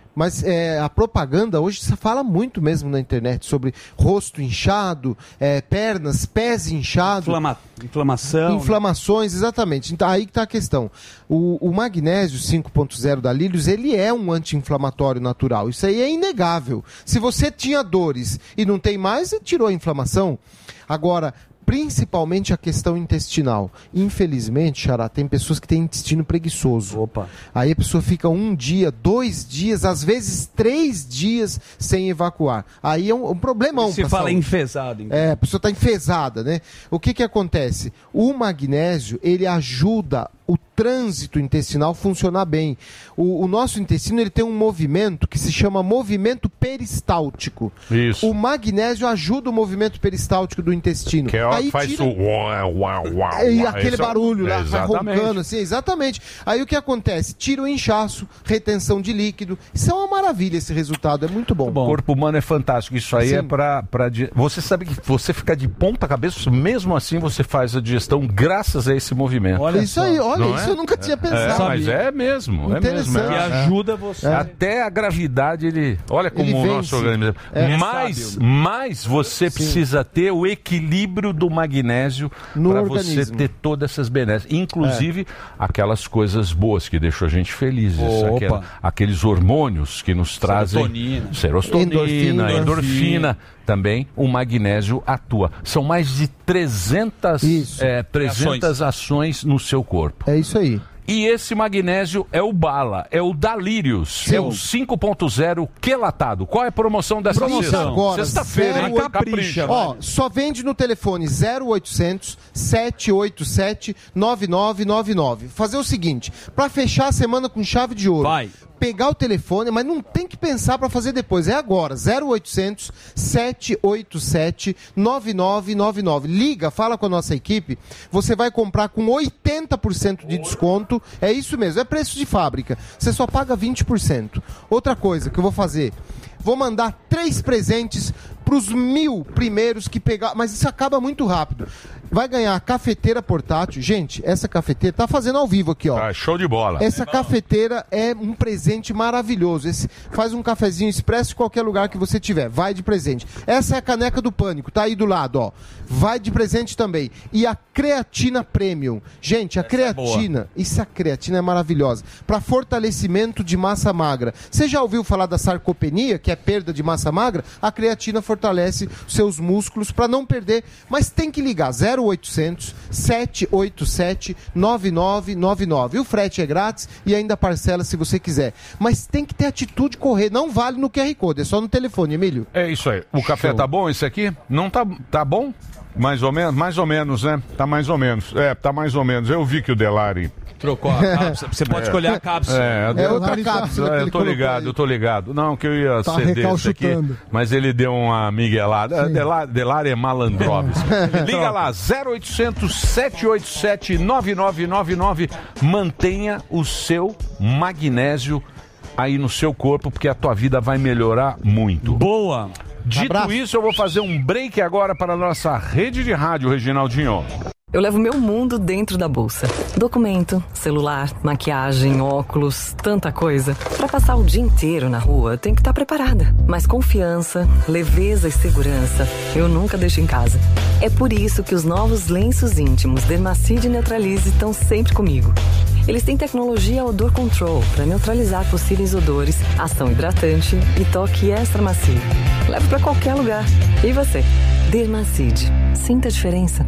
Mas é, a propaganda hoje se fala muito mesmo na internet sobre rosto inchado, é, pernas, pés inchados. Inflama- inflamação. Inflamações, exatamente. Então aí que está a questão. O, o magnésio cinco ponto zero da Lilios, ele é um anti-inflamatório natural. Isso aí é inegável. Se você tinha dores e não tem mais, você tirou a inflamação. Agora, principalmente a questão intestinal. Infelizmente, Xará, tem pessoas que têm intestino preguiçoso. Opa. Aí a pessoa fica um dia, dois dias, às vezes três dias sem evacuar. Aí é um, um problemão. Se pra fala saúde. enfesado. Então. É, a pessoa está enfesada, né? O que que acontece? O magnésio, ele ajuda o trânsito intestinal funcionar bem. O, o nosso intestino, ele tem um movimento que se chama movimento peristáltico. Isso. O magnésio ajuda o movimento peristáltico do intestino. Que é o Aí que faz tira- o uau, uau, uau. e uau. aquele Esse é o- barulho lá, vai Exatamente. roncando assim, exatamente. Aí o que acontece? Tira o inchaço, retenção de líquido. Isso é uma maravilha, esse resultado, é muito bom. O corpo humano é fantástico. Isso aí Sim. é pra, pra. di- Você sabe que você fica de ponta cabeça, mesmo assim você faz a digestão graças a esse movimento. Olha Isso só. aí, olha, Não isso é? eu nunca tinha É, pensado. mas é mesmo. É mesmo. Interessante. É. E ajuda você. É. Até a gravidade, ele. Olha como Ele o vence. nosso organismo. É. Mas, É sábio. mas você precisa ter o equilíbrio do magnésio No para você organismo. ter todas essas benesses. Inclusive aquelas coisas boas que deixam a gente felizes. Opa. Aquela- aqueles hormônios que nos trazem. Serotonina. Serotonina, Endorfina. endorfina. Também o magnésio atua. São mais de trezentas, Isso. é, trezentas ações no seu corpo. É isso aí. E esse magnésio é o Bala, é o Dalírios, Sim. é o cinco ponto zero quelatado. Qual é a promoção dessa Promoção sexta? agora, Sexta-feira, hein? zero- Capricha. Ó, só vende no telefone zero oitocentos, sete oito sete, nove nove nove nove. Fazer o seguinte, pra fechar a semana com chave de ouro. Vai. Pegar o telefone, mas não tem que pensar pra fazer depois, é agora. zero oitocentos, sete oito sete, nove nove nove nove. Liga, fala com a nossa equipe, você vai comprar com oitenta por cento de desconto. É isso mesmo, é preço de fábrica. Você só paga vinte por cento. Outra coisa que eu vou fazer, vou mandar três presentes para os mil primeiros que pegar, mas isso acaba muito rápido. Vai ganhar a cafeteira portátil. Gente, essa cafeteira tá fazendo ao vivo aqui, ó. Tá, show de bola. Essa cafeteira é um presente maravilhoso. Esse, faz um cafezinho expresso em qualquer lugar que você tiver. Vai de presente. Essa é a caneca do Pânico. Tá aí do lado, ó. Vai de presente também. E a creatina premium. Gente, a creatina, isso a creatina é maravilhosa. Para fortalecimento de massa magra. Você já ouviu falar da sarcopenia, que é perda de massa magra? A creatina fortalece seus músculos para não perder. Mas tem que ligar. zero oitocentos, sete oito sete, nove nove nove nove. O frete é grátis e ainda parcela se você quiser. Mas tem que ter atitude de correr. Não vale no Q R Code, é só no telefone, Emílio. É isso aí. O café tá bom esse aqui? Não tá, tá bom? Mais ou menos? Mais ou menos, né? Tá mais ou menos. É, tá mais ou menos. Eu vi que o Delari... Trocou a cápsula. Você pode É. escolher a cápsula. É, É eu- outra cápsula. que É, ele eu tô colocou ligado, aí. eu tô ligado. Não, que eu ia Tá ceder esse aqui, recalchutando. mas ele deu uma miguelada. Delari, Delari é malandroves. Liga lá, zero oitocentos, sete oito sete, nove nove nove nove. Mantenha o seu magnésio aí no seu corpo, porque a tua vida vai melhorar muito. Boa! Dito Abraço. isso, eu vou fazer um break agora para a nossa rede de rádio, Reginaldinho. Eu levo meu mundo dentro da bolsa. Documento, celular, maquiagem, óculos, tanta coisa. Pra passar o dia inteiro na rua, tem que estar preparada. Mas confiança, leveza e segurança, eu nunca deixo em casa. É por isso que os novos lenços íntimos Dermacide e Neutralize estão sempre comigo. Eles têm tecnologia Odor Control para neutralizar possíveis odores, ação hidratante e toque extra macio. Leve pra qualquer lugar. E você? Dermacide. Sinta a diferença.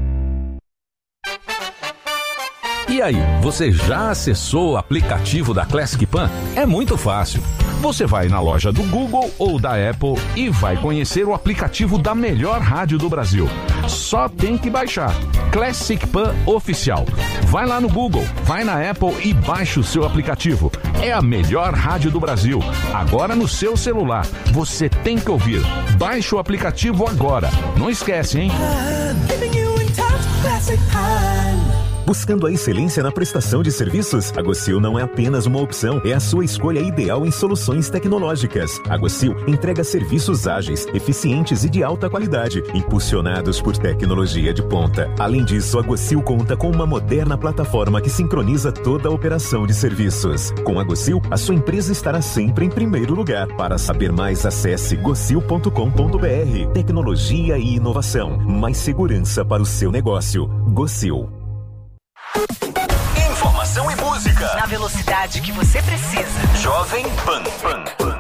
E aí, você já acessou o aplicativo da Classic Pan? É muito fácil. Você vai na loja do Google ou da Apple e vai conhecer o aplicativo da melhor rádio do Brasil. Só tem que baixar. Classic Pan Oficial. Vai lá no Google, vai na Apple e baixa o seu aplicativo. É a melhor rádio do Brasil. Agora no seu celular. Você tem que ouvir. Baixe o aplicativo agora. Não esquece, hein? Keeping you in touch, Classic Pan. Buscando a excelência na prestação de serviços? A Gocil não é apenas uma opção, é a sua escolha ideal em soluções tecnológicas. A Gocil entrega serviços ágeis, eficientes e de alta qualidade, impulsionados por tecnologia de ponta. Além disso, a Gocil conta com uma moderna plataforma que sincroniza toda a operação de serviços. Com a Gocil, a sua empresa estará sempre em primeiro lugar. Para saber mais, acesse gocil ponto com ponto br. Tecnologia e inovação. Mais segurança para o seu negócio. Gocil. Informação e música. Na velocidade que você precisa. Jovem Pan. Pan, Pan.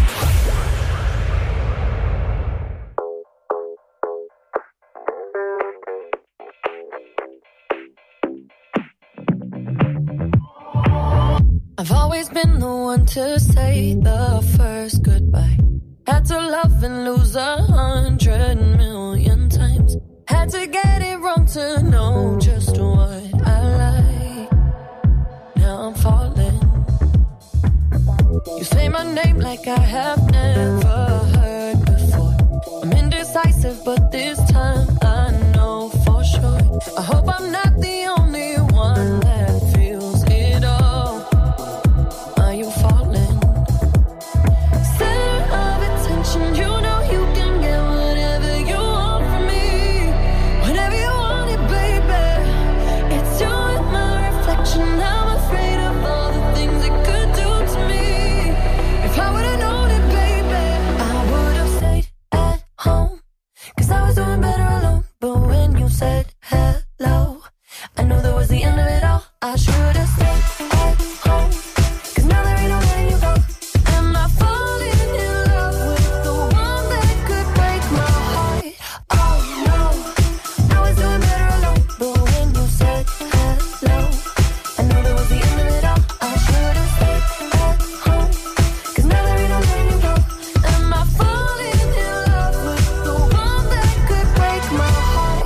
I've always been the one to say the first goodbye. Had to love and lose a hundred million times. Had to get it wrong to know just what I like. Now I'm falling. You say my name like I have never heard before. I'm indecisive, but this time I know for sure. I hope I'm not the only one that feels it all. Are you falling? Center of attention, you know you can get whatever you want from me. Whenever you want it, baby. It's you and my reflection. I'm afraid of all the things it could do to me. If I would've known it, baby, I would've stayed at home. Cause I was doing better alone. But when you said hello, I knew that was the end of it all. I should've stayed at home. Cause now there ain't no letting you go. Am I falling in love with the one that could break my heart? Oh no, I was doing better alone. But when you said hello, I knew that was the end of it all. I should've stayed at home. Cause now there ain't no letting you go. Am I falling in love with the one that could break my heart?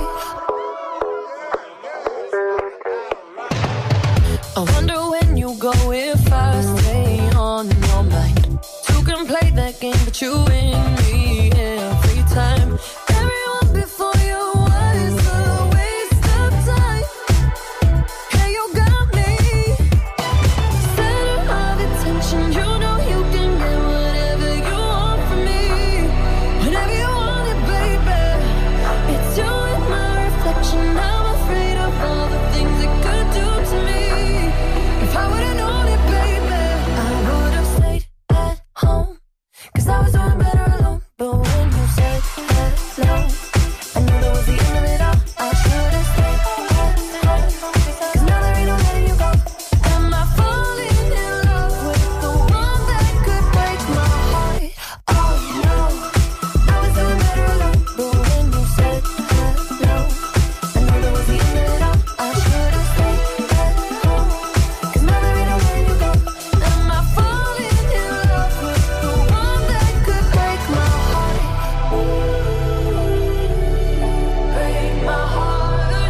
I wonder when you go if I stay on your mind. Two can play that game, but you win me every time. Everyone before you was a waste of time. Hey, you got me. Center of attention, you know you can get whatever you want from me. Whenever you want it, baby. It's you and my reflection. I'm afraid of all the things it could do to me. If I would've known it, baby, I would've stayed at home. Cause I was doing better alone. But when you said hello, I knew that was the end of it all. I should've stayed at home. Cause now there ain't no letting you go. Am I falling in love with the one that could break my heart? Oh no, I was doing better alone. But when you said hello, I knew that was the end of it all. I should've stayed at home. Cause now there ain't no letting you go. Am I falling in love with the one that could break my heart? Break my heart.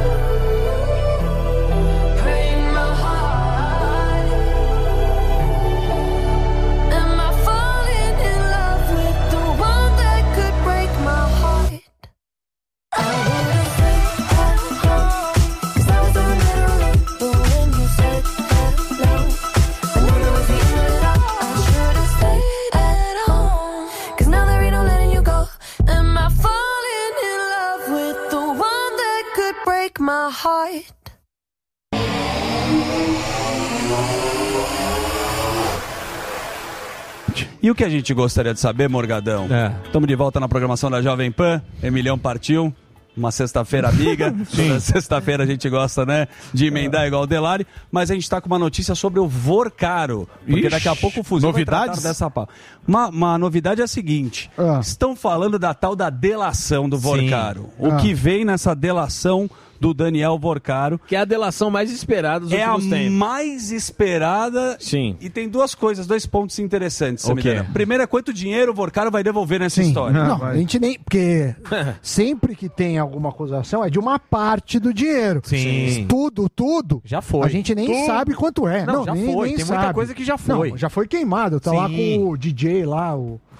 Break my heart. Am I falling in love with the one that could break my heart? I would've stayed at home. Cause I was doing better alone. But when you said hello, I knew that was the end of it all. I should've stayed at home. Cause now there ain't no letting you go. Am I falling in love with the one that could break my heart? E o que a gente gostaria de saber, Morgadão? Estamos de volta na programação da Jovem Pan. Emilhão partiu. Uma sexta-feira amiga. Toda sexta-feira a gente gosta, né, de emendar igual o Delari. Mas a gente está com uma notícia sobre o Vorcaro. Porque Ixi, daqui a pouco o Fuzil novidades? vai tratar dessa pau. Uma, uma novidade é a seguinte. Estão falando da tal da delação do Vorcaro. O Ah. que vem nessa delação do Daniel Vorcaro. Que é a delação mais esperada dos É a últimos tempos. mais esperada. Sim. E tem duas coisas, dois pontos interessantes. O quê? Samidana. Primeiro é quanto dinheiro o Vorcaro vai devolver nessa história. Não, a gente nem. Porque sempre que tem alguma acusação é de uma parte do dinheiro. Sim. Tudo, tudo. Já foi. A gente nem Tudo. sabe quanto é. Não, Não, já nem, foi. nem Tem muita sabe. coisa que já foi. Não, já foi queimado. Tá lá Sim. com o D J lá, o.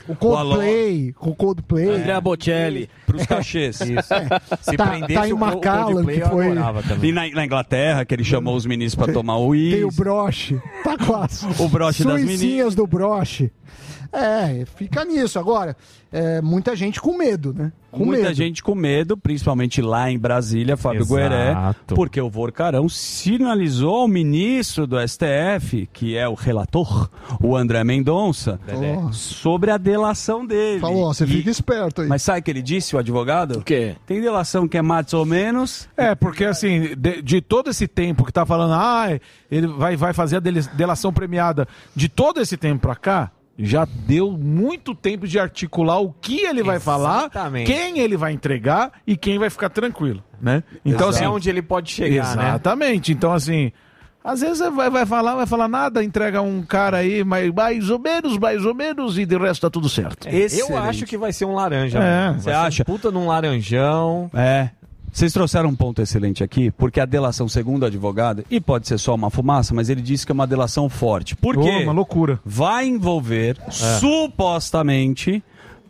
O Coldplay, com o Coldplay. Andrea Bocelli. Pros cachês. Isso. Se tá, prendesse tá em o Macallan, que foi... E na, na Inglaterra, que ele chamou os meninos pra tomar o uísque. Tem o broche. Tá quase. O broche das meninas. Suicinhas do broche. É, fica nisso. Agora, é, muita gente com medo, né? Com Muita medo. gente com medo, principalmente lá em Brasília, Fábio Exato. Gueré, porque o Vorcarão sinalizou ao ministro do S T F, que é o relator, o André Mendonça, Oh. sobre a delação dele. Falou, ó, você E- fica esperto aí. Mas sabe o que ele disse, o advogado? O quê? Tem delação que é mais ou menos... É, porque assim, de, de todo esse tempo que tá falando, ah, ele vai, vai fazer a dele- delação premiada, de todo esse tempo pra cá, já deu muito tempo de articular o que ele vai falar, Exatamente. quem ele vai entregar e quem vai ficar tranquilo, né? Então, Exato. assim, É onde ele pode chegar, né? Exatamente. Então, assim, às vezes vai, vai falar, vai falar nada, entrega um cara aí, mais, mais ou menos, mais ou menos, e de resto tá tudo certo. Eu acho que vai ser um laranja. É. mano. Vai Você ser um acha? puta num laranjão. É. Vocês trouxeram um ponto excelente aqui, porque a delação, segundo o advogado, e pode ser só uma fumaça, mas ele disse que é uma delação forte. Por Ô, quê? uma loucura. Vai envolver, supostamente,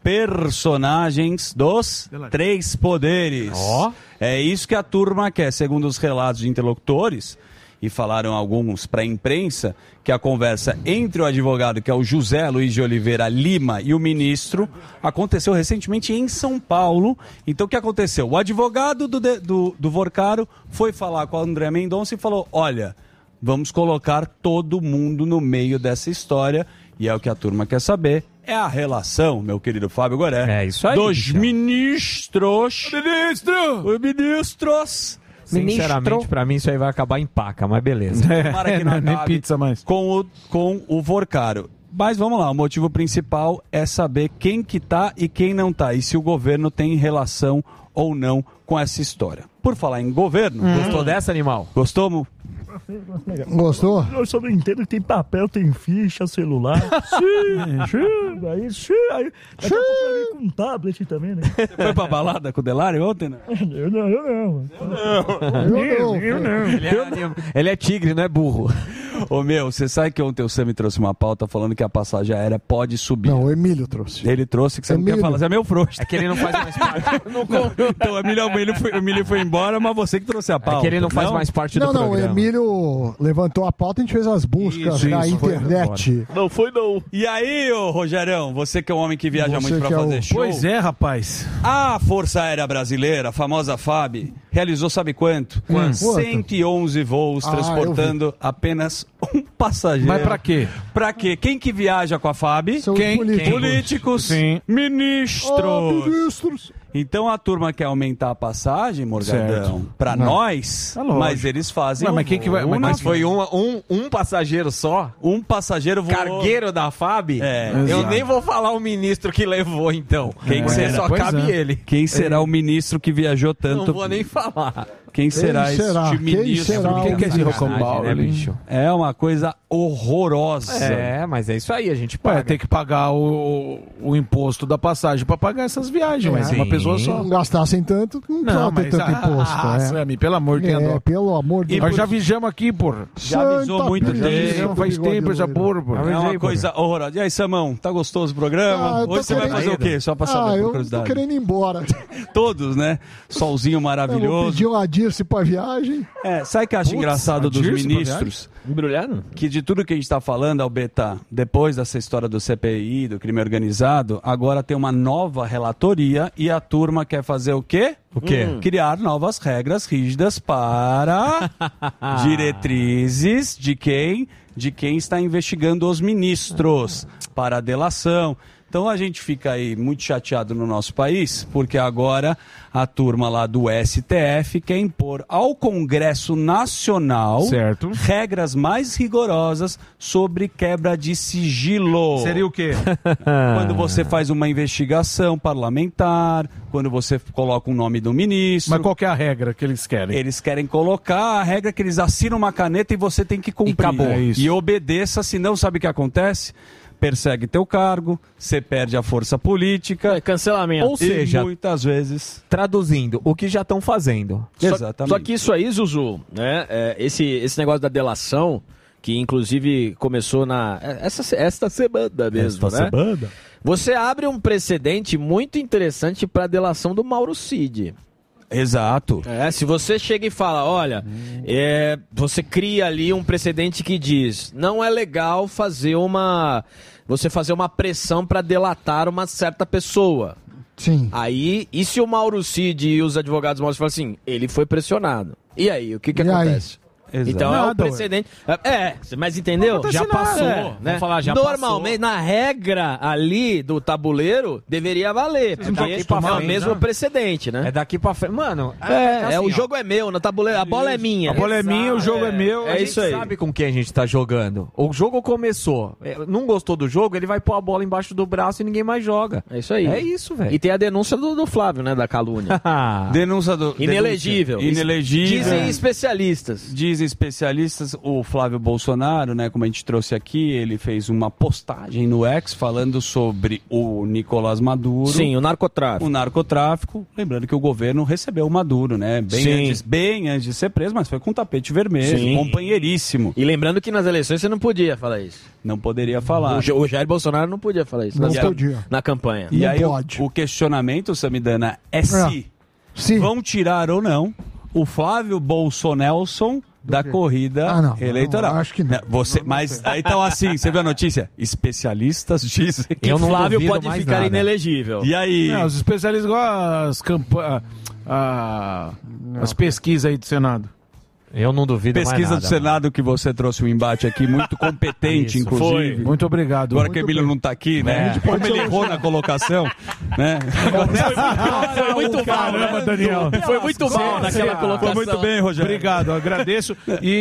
personagens dos três poderes. Ó. É isso que a turma quer, segundo os relatos de interlocutores, e falaram alguns para a imprensa, que a conversa entre o advogado, que é o José Luiz de Oliveira Lima, e o ministro, aconteceu recentemente em São Paulo. Então o que aconteceu? O advogado do, de- do, do Vorcaro foi falar com o André Mendonça e falou, olha, vamos colocar todo mundo no meio dessa história, e é o que a turma quer saber, é a relação, meu querido Fábio Gueré, É isso aí, dos bichão. ministros. Ministro! Os ministros. Sinceramente, pra mim isso aí vai acabar em paca, mas beleza. Tomara que não nem acabe pizza mais. Com o, com o Vorcaro. Mas vamos lá, o motivo principal é saber quem que tá e quem não tá. E se o governo tem relação ou não com essa história. Por falar em governo... Gostou dessa, animal? Gostou, Mu? Gostou? Eu só não entendo que tem papel, tem ficha, celular. Sim, sim, aí, sim, aí. Daqui a pouco eu vim com um tablet também, né? Você foi pra balada com o Delari ontem, né? Eu não, eu não. Eu não. Eu não. Ele é, ele é tigre, não é burro. Ô meu, você sabe que ontem o Sam me trouxe uma pauta falando que a passagem aérea pode subir. Não, o Emílio trouxe. Ele trouxe que você não Emílio. quer falar, você é meu frouxo. É que ele não faz mais parte. Não, então, o Emílio, o Emílio foi, o Emílio foi embora, mas você que trouxe a pauta. É que ele não faz mais parte Não, do não, o programa. Emílio levantou a pauta e a gente fez as buscas Isso, na isso, foi internet. Não foi não. E aí, ô Rogerão, você que é um homem que viaja Você muito pra que é fazer o- show. Pois é, rapaz. A Força Aérea Brasileira, a famosa F A B, realizou sabe quanto? Quanto? cento e onze voos Ah, transportando apenas um passageiro. Mas pra quê? Pra quê? Quem que viaja com a F A B? São os Quem? políticos. Políticos, Sim. ministros. Ah, ministros. Então a turma quer aumentar a passagem, Morgadão, Certo. pra Não. nós, Tá lógico. mas eles fazem Ué, mas o quem que vai- voo mas na- Mas foi um, um, um passageiro só? um passageiro voou. Cargueiro da F A B? É, Eu exato. nem vou falar o ministro que levou, então. Quem Porque será? só Pois cabe é. ele. Quem será o ministro que viajou tanto? Não vou nem falar. Quem será Quem esse será? Quem ministro? será? Quem que é esse Sacanagem, rocambole, né, hein? bicho? É uma coisa horrorosa. É, mas é isso aí, a gente Ué, paga. tem que pagar o, o imposto da passagem pra pagar essas viagens, mas Sim. uma pessoa Se só. não gastassem tanto, não precisava ter tanto imposto. Ah, é. Sammy, pelo amor de É, Deus. pelo amor de Nós Deus. já viajamos aqui, porra. Já avisou Santa muito Bíblia, tempo. Bíblia, Faz bigode tempo essa loiro. porra, porra. É uma coisa horrorosa. E aí, Samão, tá gostoso o programa? Ah, eu tô Hoje você vai querendo- fazer o quê? Só pra saber, Ah, por eu tô curiosidade. querendo ir embora. Todos, né? Solzinho Eu vou maravilhoso. pedir uma Dirce pra viagem. É, sabe o que eu acho Putz, engraçado a dos Dirce pra ministros? Embrulhado? Que de tudo que a gente tá falando, Albeta, depois dessa história do C P I, do crime organizado, agora tem uma nova relatoria e a turma quer fazer o quê? O quê? Hum. Criar novas regras rígidas para diretrizes de quem? De quem está investigando os ministros para a delação. Então a gente fica aí muito chateado no nosso país, porque agora a turma lá do S T F quer impor ao Congresso Nacional Certo. regras mais rigorosas sobre quebra de sigilo. Seria o quê? Quando você faz uma investigação parlamentar, quando você coloca o nome do ministro. Mas qual que é a regra que eles querem? Eles querem colocar a regra que eles assinam uma caneta e você tem que cumprir. E acabou. É isso. E obedeça, senão sabe o que acontece? Persegue teu cargo, você perde a força política. É cancelamento. Ou E seja, muitas vezes. traduzindo, o que já estão fazendo. Só, Exatamente. só que isso aí, Zuzu, né? é, esse, esse negócio da delação, que inclusive começou na essa, esta semana mesmo, Esta né? semana. Você abre um precedente muito interessante para a delação do Mauro Cid. Exato. É, se você chega e fala, olha, é, você cria ali um precedente que diz, não é legal fazer uma, você fazer uma pressão para delatar uma certa pessoa. Sim. Aí, e se o Mauro Cid e os advogados Mauro Cid falam assim, ele foi pressionado. E aí, o que que E aí? acontece? Exato. Então é o Nada, ué. precedente. É, mas entendeu? Não acontece Já nada. passou. É, né? vamos falar, já Normalmente, na regra ali do tabuleiro, deveria valer. Porque daqui é pra o frente, mesmo né? precedente, né? É daqui pra frente. Mano, É, é, assim, o ó. jogo é meu, no tabuleiro, a bola é minha. A bola é minha, o jogo é meu. É A isso gente aí. sabe com quem a gente tá jogando. O jogo começou. É, Não gostou do jogo, ele vai pôr a bola embaixo do braço e ninguém mais joga. É isso aí. É isso, velho. E tem a denúncia do, do Flávio, né? Da calúnia. Denúncia do... Inelegível. denúncia. Inelegível. Dizem especialistas. Dizem especialistas, o Flávio Bolsonaro, né, como a gente trouxe aqui, ele fez uma postagem no X falando sobre o Nicolás Maduro. Sim, o narcotráfico. O narcotráfico. Lembrando que o governo recebeu o Maduro, né? Bem, Sim. antes, bem antes de ser preso, mas foi com tapete vermelho, Sim. companheiríssimo. E lembrando que nas eleições você não podia falar isso. Não poderia falar. O, Ja- o Jair Bolsonaro não podia falar isso. Não na, podia. Na campanha. E Não aí o, pode. o questionamento, Samidana, é se Sim. vão tirar ou não o Flávio Bolsonelson da corrida Ah, não. eleitoral. Não, acho que não. Você, mas aí, então assim, você viu a notícia? Especialistas dizem que Que Flávio duvido pode mais ficar nada. inelegível. E aí? Não, os especialistas igual as campanhas. As pesquisas aí do Senado. Eu não duvido mais Pesquisa nada. do Senado que você trouxe um embate aqui muito competente, Isso, inclusive. Foi. Muito obrigado. Agora Muito que o Emílio bem. não tá aqui, né? É. Como ele errou na colocação, né? Foi muito mal, Caramba, Daniel. Foi muito mal naquela Ah, colocação. Foi muito bem, Rogério. Obrigado, agradeço.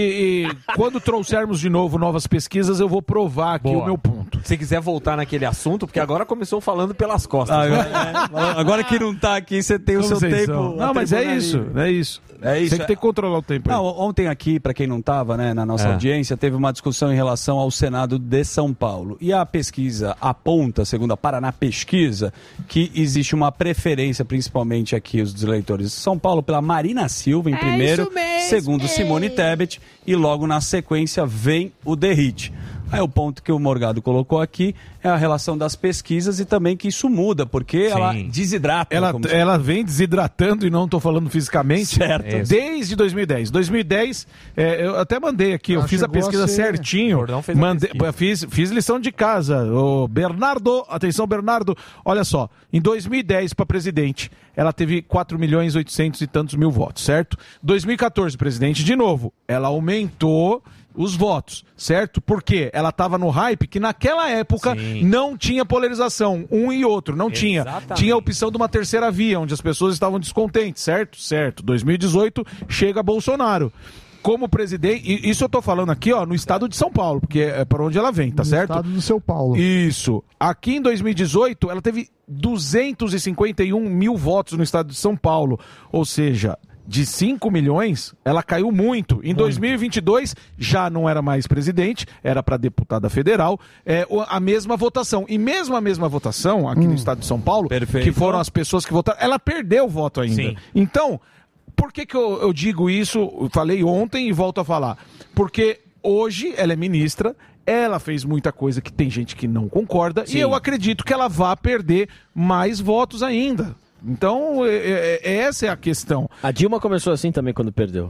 E, e quando trouxermos de novo novas pesquisas, eu vou provar aqui Boa. o meu ponto. Se quiser voltar naquele assunto, porque agora começou falando pelas costas. Ah, né? Agora, agora que não tá aqui, você tem o Como seu vocês tempo. são? Não, mas é isso, é isso. É isso. Tem que ter que controlar o tempo. aí. Não, ontem aqui, para quem não estava, né, na nossa É. audiência, teve uma discussão em relação ao Senado de São Paulo. E a pesquisa aponta, segundo a Paraná Pesquisa, que existe uma preferência, principalmente aqui os dos eleitores de São Paulo, pela Marina Silva em primeiro, segundo Simone Tebet, e logo na sequência vem o Derrite. Aí o ponto que o Morgado colocou aqui é a relação das pesquisas e também que isso muda, porque ela desidrata. Ela, como se- ela vem desidratando, e não estou falando fisicamente, Certo. Isso. desde dois mil e dez. dois mil e dez, é, eu até mandei aqui, eu Ela fiz a chegou a pesquisa ser- certinho. O Jordão fez a Mandei- pesquisa. fiz, fiz lição de casa. O Bernardo, atenção, Bernardo, olha só, em dois mil e dez para presidente, ela teve quatro milhões e oitocentos e tantos mil votos, certo? dois mil e catorze, presidente, de novo, ela aumentou os votos, certo? Porque ela estava no hype que naquela época Sim. não tinha polarização, um e outro, não tinha. Exatamente. Tinha a opção de uma terceira via, onde as pessoas estavam descontentes, certo? Certo. dois mil e dezoito chega Bolsonaro. Como presidente, e isso eu tô falando aqui, ó, no estado de São Paulo, porque é para onde ela vem, tá No certo? estado do São Paulo. Isso. Aqui em dois mil e dezoito, ela teve duzentos e cinquenta e um mil votos no estado de São Paulo. Ou seja, de cinco milhões, ela caiu muito. Em dois mil e vinte e dois, já não era mais presidente, era para deputada federal. É, o- a mesma votação. E mesmo a mesma votação, aqui no estado de São Paulo, Perfeito. que foram as pessoas que votaram, ela perdeu o voto ainda. Sim. Então, por que, que eu, eu digo isso? Eu falei ontem e volto a falar. Porque hoje ela é ministra, ela fez muita coisa que tem gente que não concorda, Sim. e eu acredito que ela vá perder mais votos ainda. Então, é- é- é- essa é a questão. A Dilma começou assim também quando perdeu.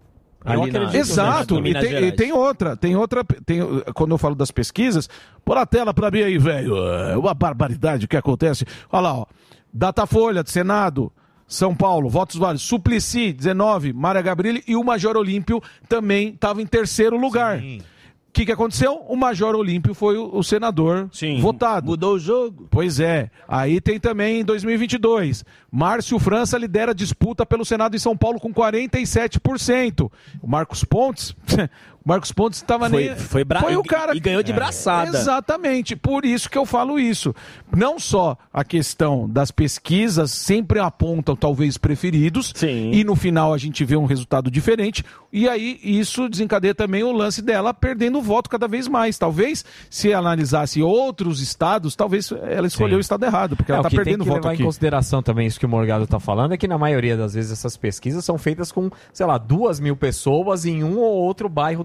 Eu Ali na- acredito Exato, em e Minas tem, e Gerais. tem outra, tem outra, tem, quando eu falo das pesquisas, pôr a tela pra mim aí, velho, é uma barbaridade o que acontece. Olha lá, ó, Datafolha, de Senado, São Paulo, votos válidos, Suplicy, dezenove, Mária Gabrilli, e o Major Olímpio também estava em terceiro lugar. O que, que aconteceu? O Major Olímpio foi o, o senador Sim. votado. Mudou o jogo. Pois é. Aí tem também em dois mil e vinte e dois. Márcio França lidera a disputa pelo Senado em São Paulo com quarenta e sete por cento. O Marcos Pontes... O Marcos Pontes estava Foi- nem... foi bra- o e- cara e ganhou de É, braçada. Exatamente. Por isso que eu falo isso. Não só a questão das pesquisas sempre apontam talvez preferidos. Sim. E no final a gente vê um resultado diferente. E aí isso desencadeia também o lance dela perdendo o voto cada vez mais. Talvez se ela analisasse outros estados, talvez ela escolheu Sim. o estado errado, porque É, ela o está que tem perdendo que voto levar aqui. em consideração também isso que o Morgado tá falando é que na maioria das vezes essas pesquisas são feitas com, sei lá, duas mil pessoas em um ou outro bairro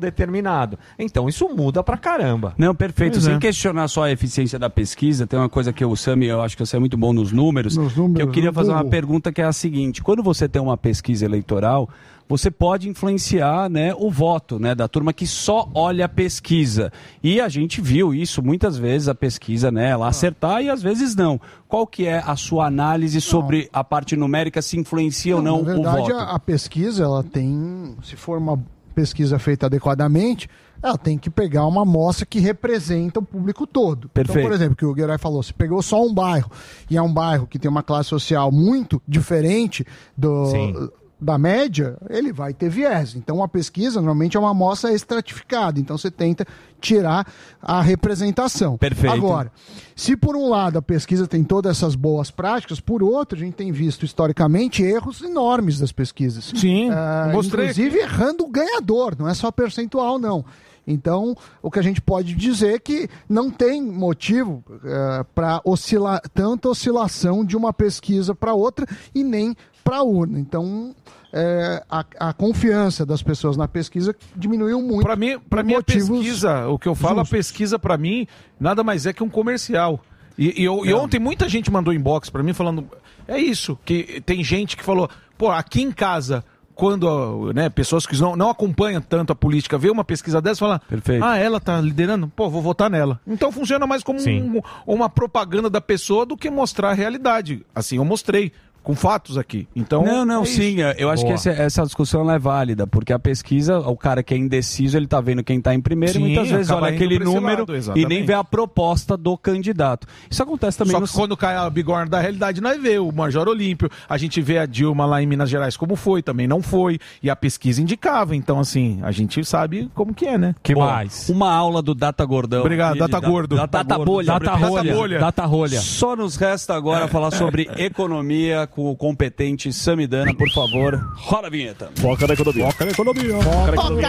determinado. Então isso muda pra caramba. Não, perfeito. Pois Sem é. questionar só a eficiência da pesquisa, tem uma coisa que o Sami, eu acho que você é muito bom nos números, Nos números, que eu queria no fazer uma Google. pergunta que é a seguinte: quando você tem uma pesquisa eleitoral, você pode influenciar, né, o voto, né, da turma que só olha a pesquisa. E a gente viu isso muitas vezes, a pesquisa, né, ela acertar e às vezes não. Qual que é a sua análise sobre a parte numérica, se influencia ou não Na o verdade, voto? a, a pesquisa, ela tem, se for uma pesquisa feita adequadamente, ela tem que pegar uma amostra que representa o público todo. Perfeito. Então, por exemplo, o que o Guilherme falou, se pegou só um bairro, e é um bairro que tem uma classe social muito diferente do... Sim. da média, ele vai ter viés. Então, a pesquisa normalmente é uma amostra estratificada. Então, você tenta tirar a representação. Perfeito. Agora, se por um lado a pesquisa tem todas essas boas práticas, por outro, a gente tem visto historicamente erros enormes das pesquisas. Sim, Ah, mostrei inclusive errando o ganhador, não é só percentual, não. Então, o que a gente pode dizer é que não tem motivo para oscilar tanta oscilação de uma pesquisa para outra e nem para a urna. Então, é, a, a confiança das pessoas na pesquisa diminuiu muito. Para mim, para mim a motivos pesquisa, o que eu falo, justos. a pesquisa para mim nada mais é que um comercial. E, e, eu- e ontem muita gente mandou inbox para mim falando, é isso, que tem gente que falou, pô, aqui em casa, quando, né, pessoas que não, não acompanham tanto a política, vê uma pesquisa dessa e fala, ah, ela tá liderando? Pô, vou votar nela. Então funciona mais como um- uma propaganda da pessoa do que mostrar a realidade. Assim, eu mostrei com fatos aqui. Então, não, não, é sim, isso. eu acho Boa. que essa, essa discussão ela é válida, porque a pesquisa, o cara que é indeciso, ele tá vendo quem tá em primeiro Sim, e muitas vezes acaba olha indo aquele pra esse número lado, e exatamente. nem vê a proposta do candidato. Isso acontece também Só no... que quando cai a bigorna da realidade, nós vê o Major Olímpio, a gente vê a Dilma lá em Minas Gerais como foi, também não foi, e a pesquisa indicava. Então, assim, a gente sabe como que é, né? Que mais? Uma aula do Data Gordão. Obrigado, aqui, Data da- Gordo. Data, Data Bolha. Bolha. Data Data Rolha. Bolha. Data Rolha. Só nos resta agora falar sobre economia com o competente Samidana, por favor. Roda a vinheta. Foca na economia. Foca na economia. Foca na economia.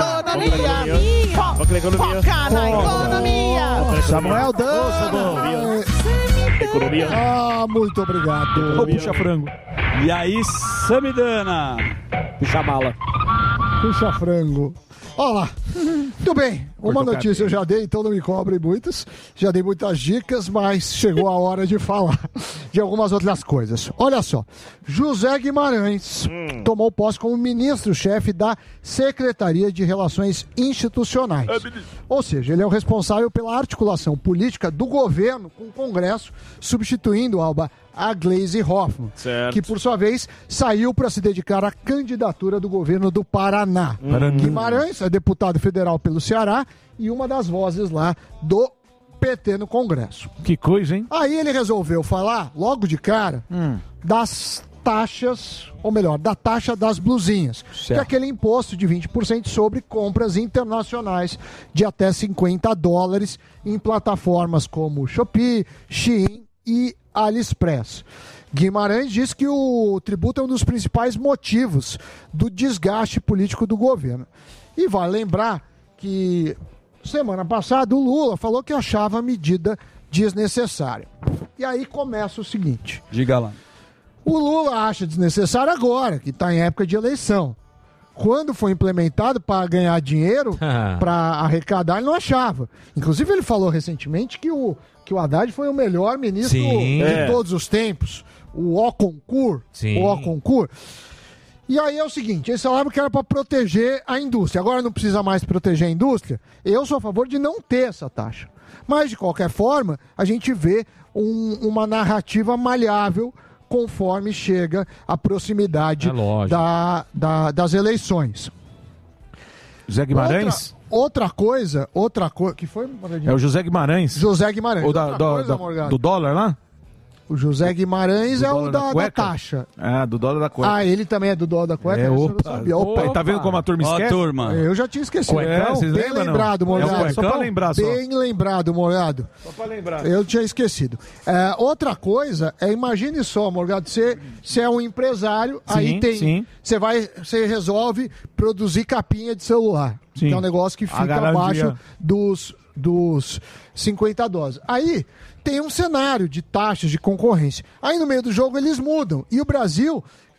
Foca na economia. Foca na economia. Samuel Dan. Economia. Ah, muito obrigado. Ô, puxa frango. E aí, Samidana? Puxa a mala. Puxa frango. Olha lá. Muito bem. Uma Cortou notícia eu já dei, então não me cobrem muitas. Já dei muitas dicas, mas chegou a hora de falar de algumas outras coisas. Olha só. José Guimarães tomou posse como ministro-chefe da Secretaria de Relações Institucionais. Ou seja, ele é o responsável pela articulação política do governo com o Congresso, substituindo Alba a Gleisi Hoffmann, Certo. que por sua vez saiu para se dedicar à candidatura do governo do Paraná. Paraná. Guimarães é deputado federal pelo Ceará e uma das vozes lá do P T no Congresso. Que coisa, hein? Aí ele resolveu falar, logo de cara, Hum. das taxas, ou melhor, da taxa das blusinhas, que é aquele imposto de vinte por cento sobre compras internacionais de até cinquenta dólares em plataformas como Shopee, Shein e AliExpress. Guimarães diz que o tributo é um dos principais motivos do desgaste político do governo. E vale lembrar que semana passada o Lula falou que achava a medida desnecessária. E aí começa o seguinte. Diga lá. O Lula acha desnecessário agora, que está em época de eleição. Quando foi implementado para ganhar dinheiro, para arrecadar, ele não achava. Inclusive, ele falou recentemente que o, que o Haddad foi o melhor ministro Sim. de É. todos os tempos. O O Concur. Sim. O O Concur. E aí é o seguinte, eles falaram que era para proteger a indústria. Agora não precisa mais proteger a indústria. Eu sou a favor de não ter essa taxa. Mas, de qualquer forma, a gente vê um- uma narrativa maleável conforme chega a proximidade É lógico. da, da- das eleições. José Guimarães? Outra, outra coisa, outra coisa, que foi? Morgadinho? É o José Guimarães? José Guimarães. O da, Outra do, coisa, da- Morgado. do dólar lá? O José Guimarães Do é o dólar da, da cueca? taxa. Ah, do dólar da cueca. Ah, ele também é do dólar da cueca? É, Essa eu não opa. sabia. Opa, e tá vendo como a turma Ó, esquece? turma. Eu já tinha esquecido. Cuecão, Não, vocês bem lembram, não? lembrado, É o Morgado. cuecão? Só pra lembrar, só. Bem lembrado, Morgado. Só pra lembrar. Eu tinha esquecido. É, outra coisa é, imagine só, Morgado, você, você é um empresário, Sim, aí tem, sim. você vai, você resolve produzir capinha de celular, Sim. que é um negócio que A fica garantia. abaixo dos, dos cinquenta dólares. Aí tem um cenário de taxas de concorrência. Aí no meio do jogo eles mudam. E o Brasil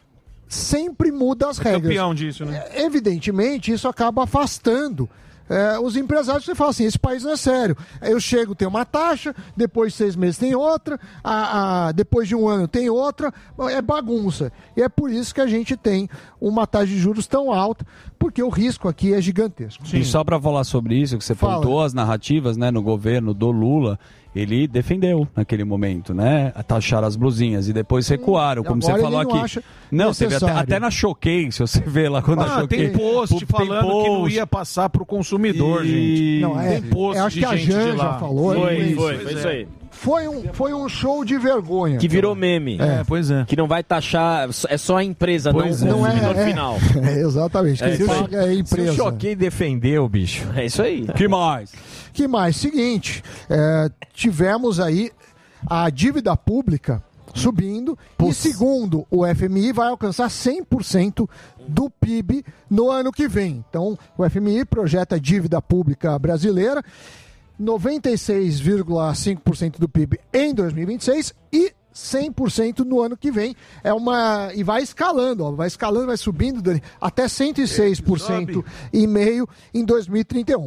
sempre muda as regras. Campeão disso, né? Evidentemente, isso acaba afastando é, os empresários. Você fala assim, esse país não é sério. Eu chego, tem uma taxa, depois de seis meses tem outra, a, a, depois de um ano tem outra, é bagunça. E é por isso que a gente tem uma taxa de juros tão alta, porque o risco aqui é gigantesco. E só para falar sobre isso, que você Fala. pontuou as narrativas, né, no governo do Lula, ele defendeu naquele momento, né, a taxar as blusinhas e depois recuaram, E como você agora falou ele não aqui. acha Não, teve até, necessário. até na Choquei, se você vê lá quando a Ah, Choquei... tem post tem falando que não post. ia passar pro consumidor, E- gente. Não, é, tem post eu acho de que a gente de Jan lá. já falou. Foi, é foi, isso. foi isso aí. Foi um, foi um show de vergonha. Que virou meme. É, pois é. Que não vai taxar, é só a empresa, Pois não é. o Não é, consumidor é. final. É, exatamente. É Quem isso aí. paga é a empresa. Se o Choquei defendeu, bicho. É isso aí. Que mais? Que mais? Seguinte, é, tivemos aí a dívida pública subindo e, segundo o F M I, vai alcançar cem por cento do P I B no ano que vem. Então, o F M I projeta a dívida pública brasileira noventa e seis vírgula cinco por cento do P I B em dois mil e vinte e seis e cem por cento no ano que vem. É uma e vai escalando, ó, vai escalando, vai subindo, Dani, até cento e seis por cento e meio em dois mil e trinta e um.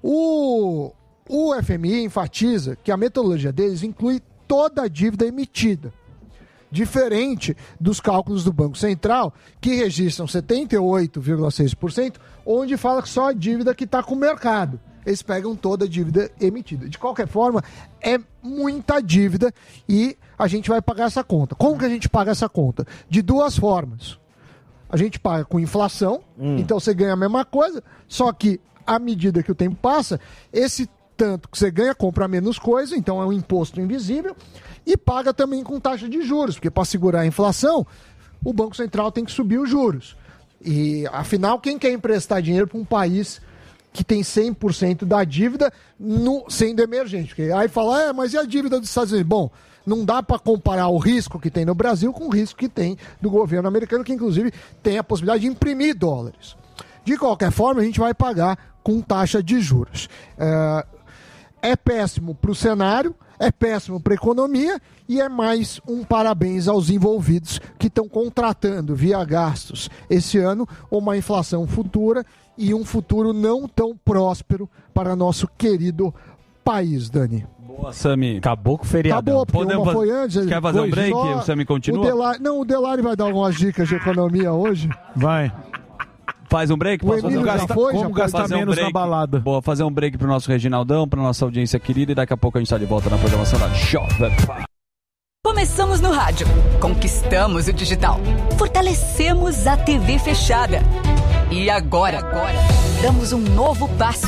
O o F M I enfatiza que a metodologia deles inclui toda a dívida emitida, diferente dos cálculos do Banco Central, que registram setenta e oito vírgula seis por cento, onde fala que só a dívida que está com o mercado. Eles pegam toda a dívida emitida. De qualquer forma, é muita dívida e a gente vai pagar essa conta. Como que a gente paga essa conta? De duas formas. A gente paga com inflação, então você ganha a mesma coisa, só que à medida que o tempo passa, esse tanto que você ganha compra menos coisa, então é um imposto invisível, e paga também com taxa de juros, porque para segurar a inflação, o Banco Central tem que subir os juros. E afinal, quem quer emprestar dinheiro para um país que tem cem por cento da dívida no, sendo emergente? Porque aí fala, é, mas e a dívida dos Estados Unidos? Bom, não dá para comparar o risco que tem no Brasil com o risco que tem do governo americano, que inclusive tem a possibilidade de imprimir dólares. De qualquer forma, a gente vai pagar com taxa de juros. É, é péssimo para o cenário, é péssimo para a economia e é mais um parabéns aos envolvidos que estão contratando via gastos esse ano uma inflação futura e um futuro não tão próspero para nosso querido país, Dani. Boa, Sami. Acabou com o feriadão. Acabou, porque Podemos uma faz- foi antes. Quer fazer um foi break? só- O Sami continua? O Delari... Não, o Delari vai dar algumas dicas de economia hoje. Vai. Faz um break? O Posso fazer Emílio um já break? foi, já Como pode gastar fazer um menos na break. balada. Boa, fazer um break pro nosso Reginaldão, pra nossa audiência querida, e daqui a pouco a gente tá de volta na programação da Jovem Pan. Começamos no rádio, conquistamos o digital, fortalecemos a T V fechada. E agora, agora, damos um novo passo.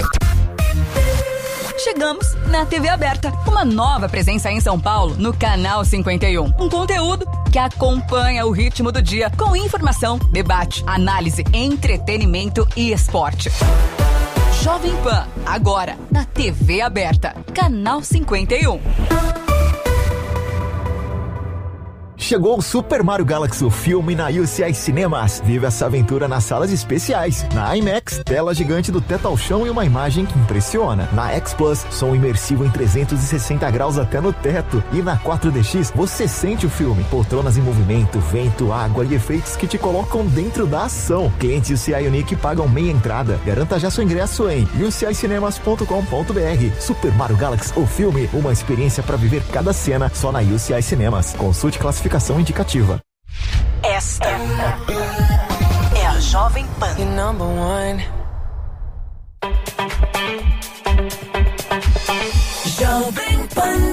Chegamos na T V aberta, uma nova presença em São Paulo, no Canal cinquenta e um. Um conteúdo que acompanha o ritmo do dia, com informação, debate, análise, entretenimento e esporte. Jovem Pan, agora, na T V aberta, Canal cinquenta e um. Chegou o Super Mario Galaxy, o filme na U C I Cinemas. Vive essa aventura nas salas especiais. Na IMAX, tela gigante do teto ao chão e uma imagem que impressiona. Na X Plus, som imersivo em trezentos e sessenta graus até no teto. E na quatro D X, você sente o filme. Poltronas em movimento, vento, água e efeitos que te colocam dentro da ação. Clientes U C I Unique pagam meia entrada. Garanta já seu ingresso em u c i cinemas ponto com ponto b r. Super Mario Galaxy, o filme, uma experiência para viver cada cena só na U C I Cinemas. Consulte classificação indicativa. Esta é a Jovem Pan. number one. Jovem Pan.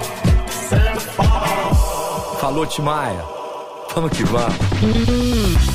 Falou, Timaya. Vamos que vamos.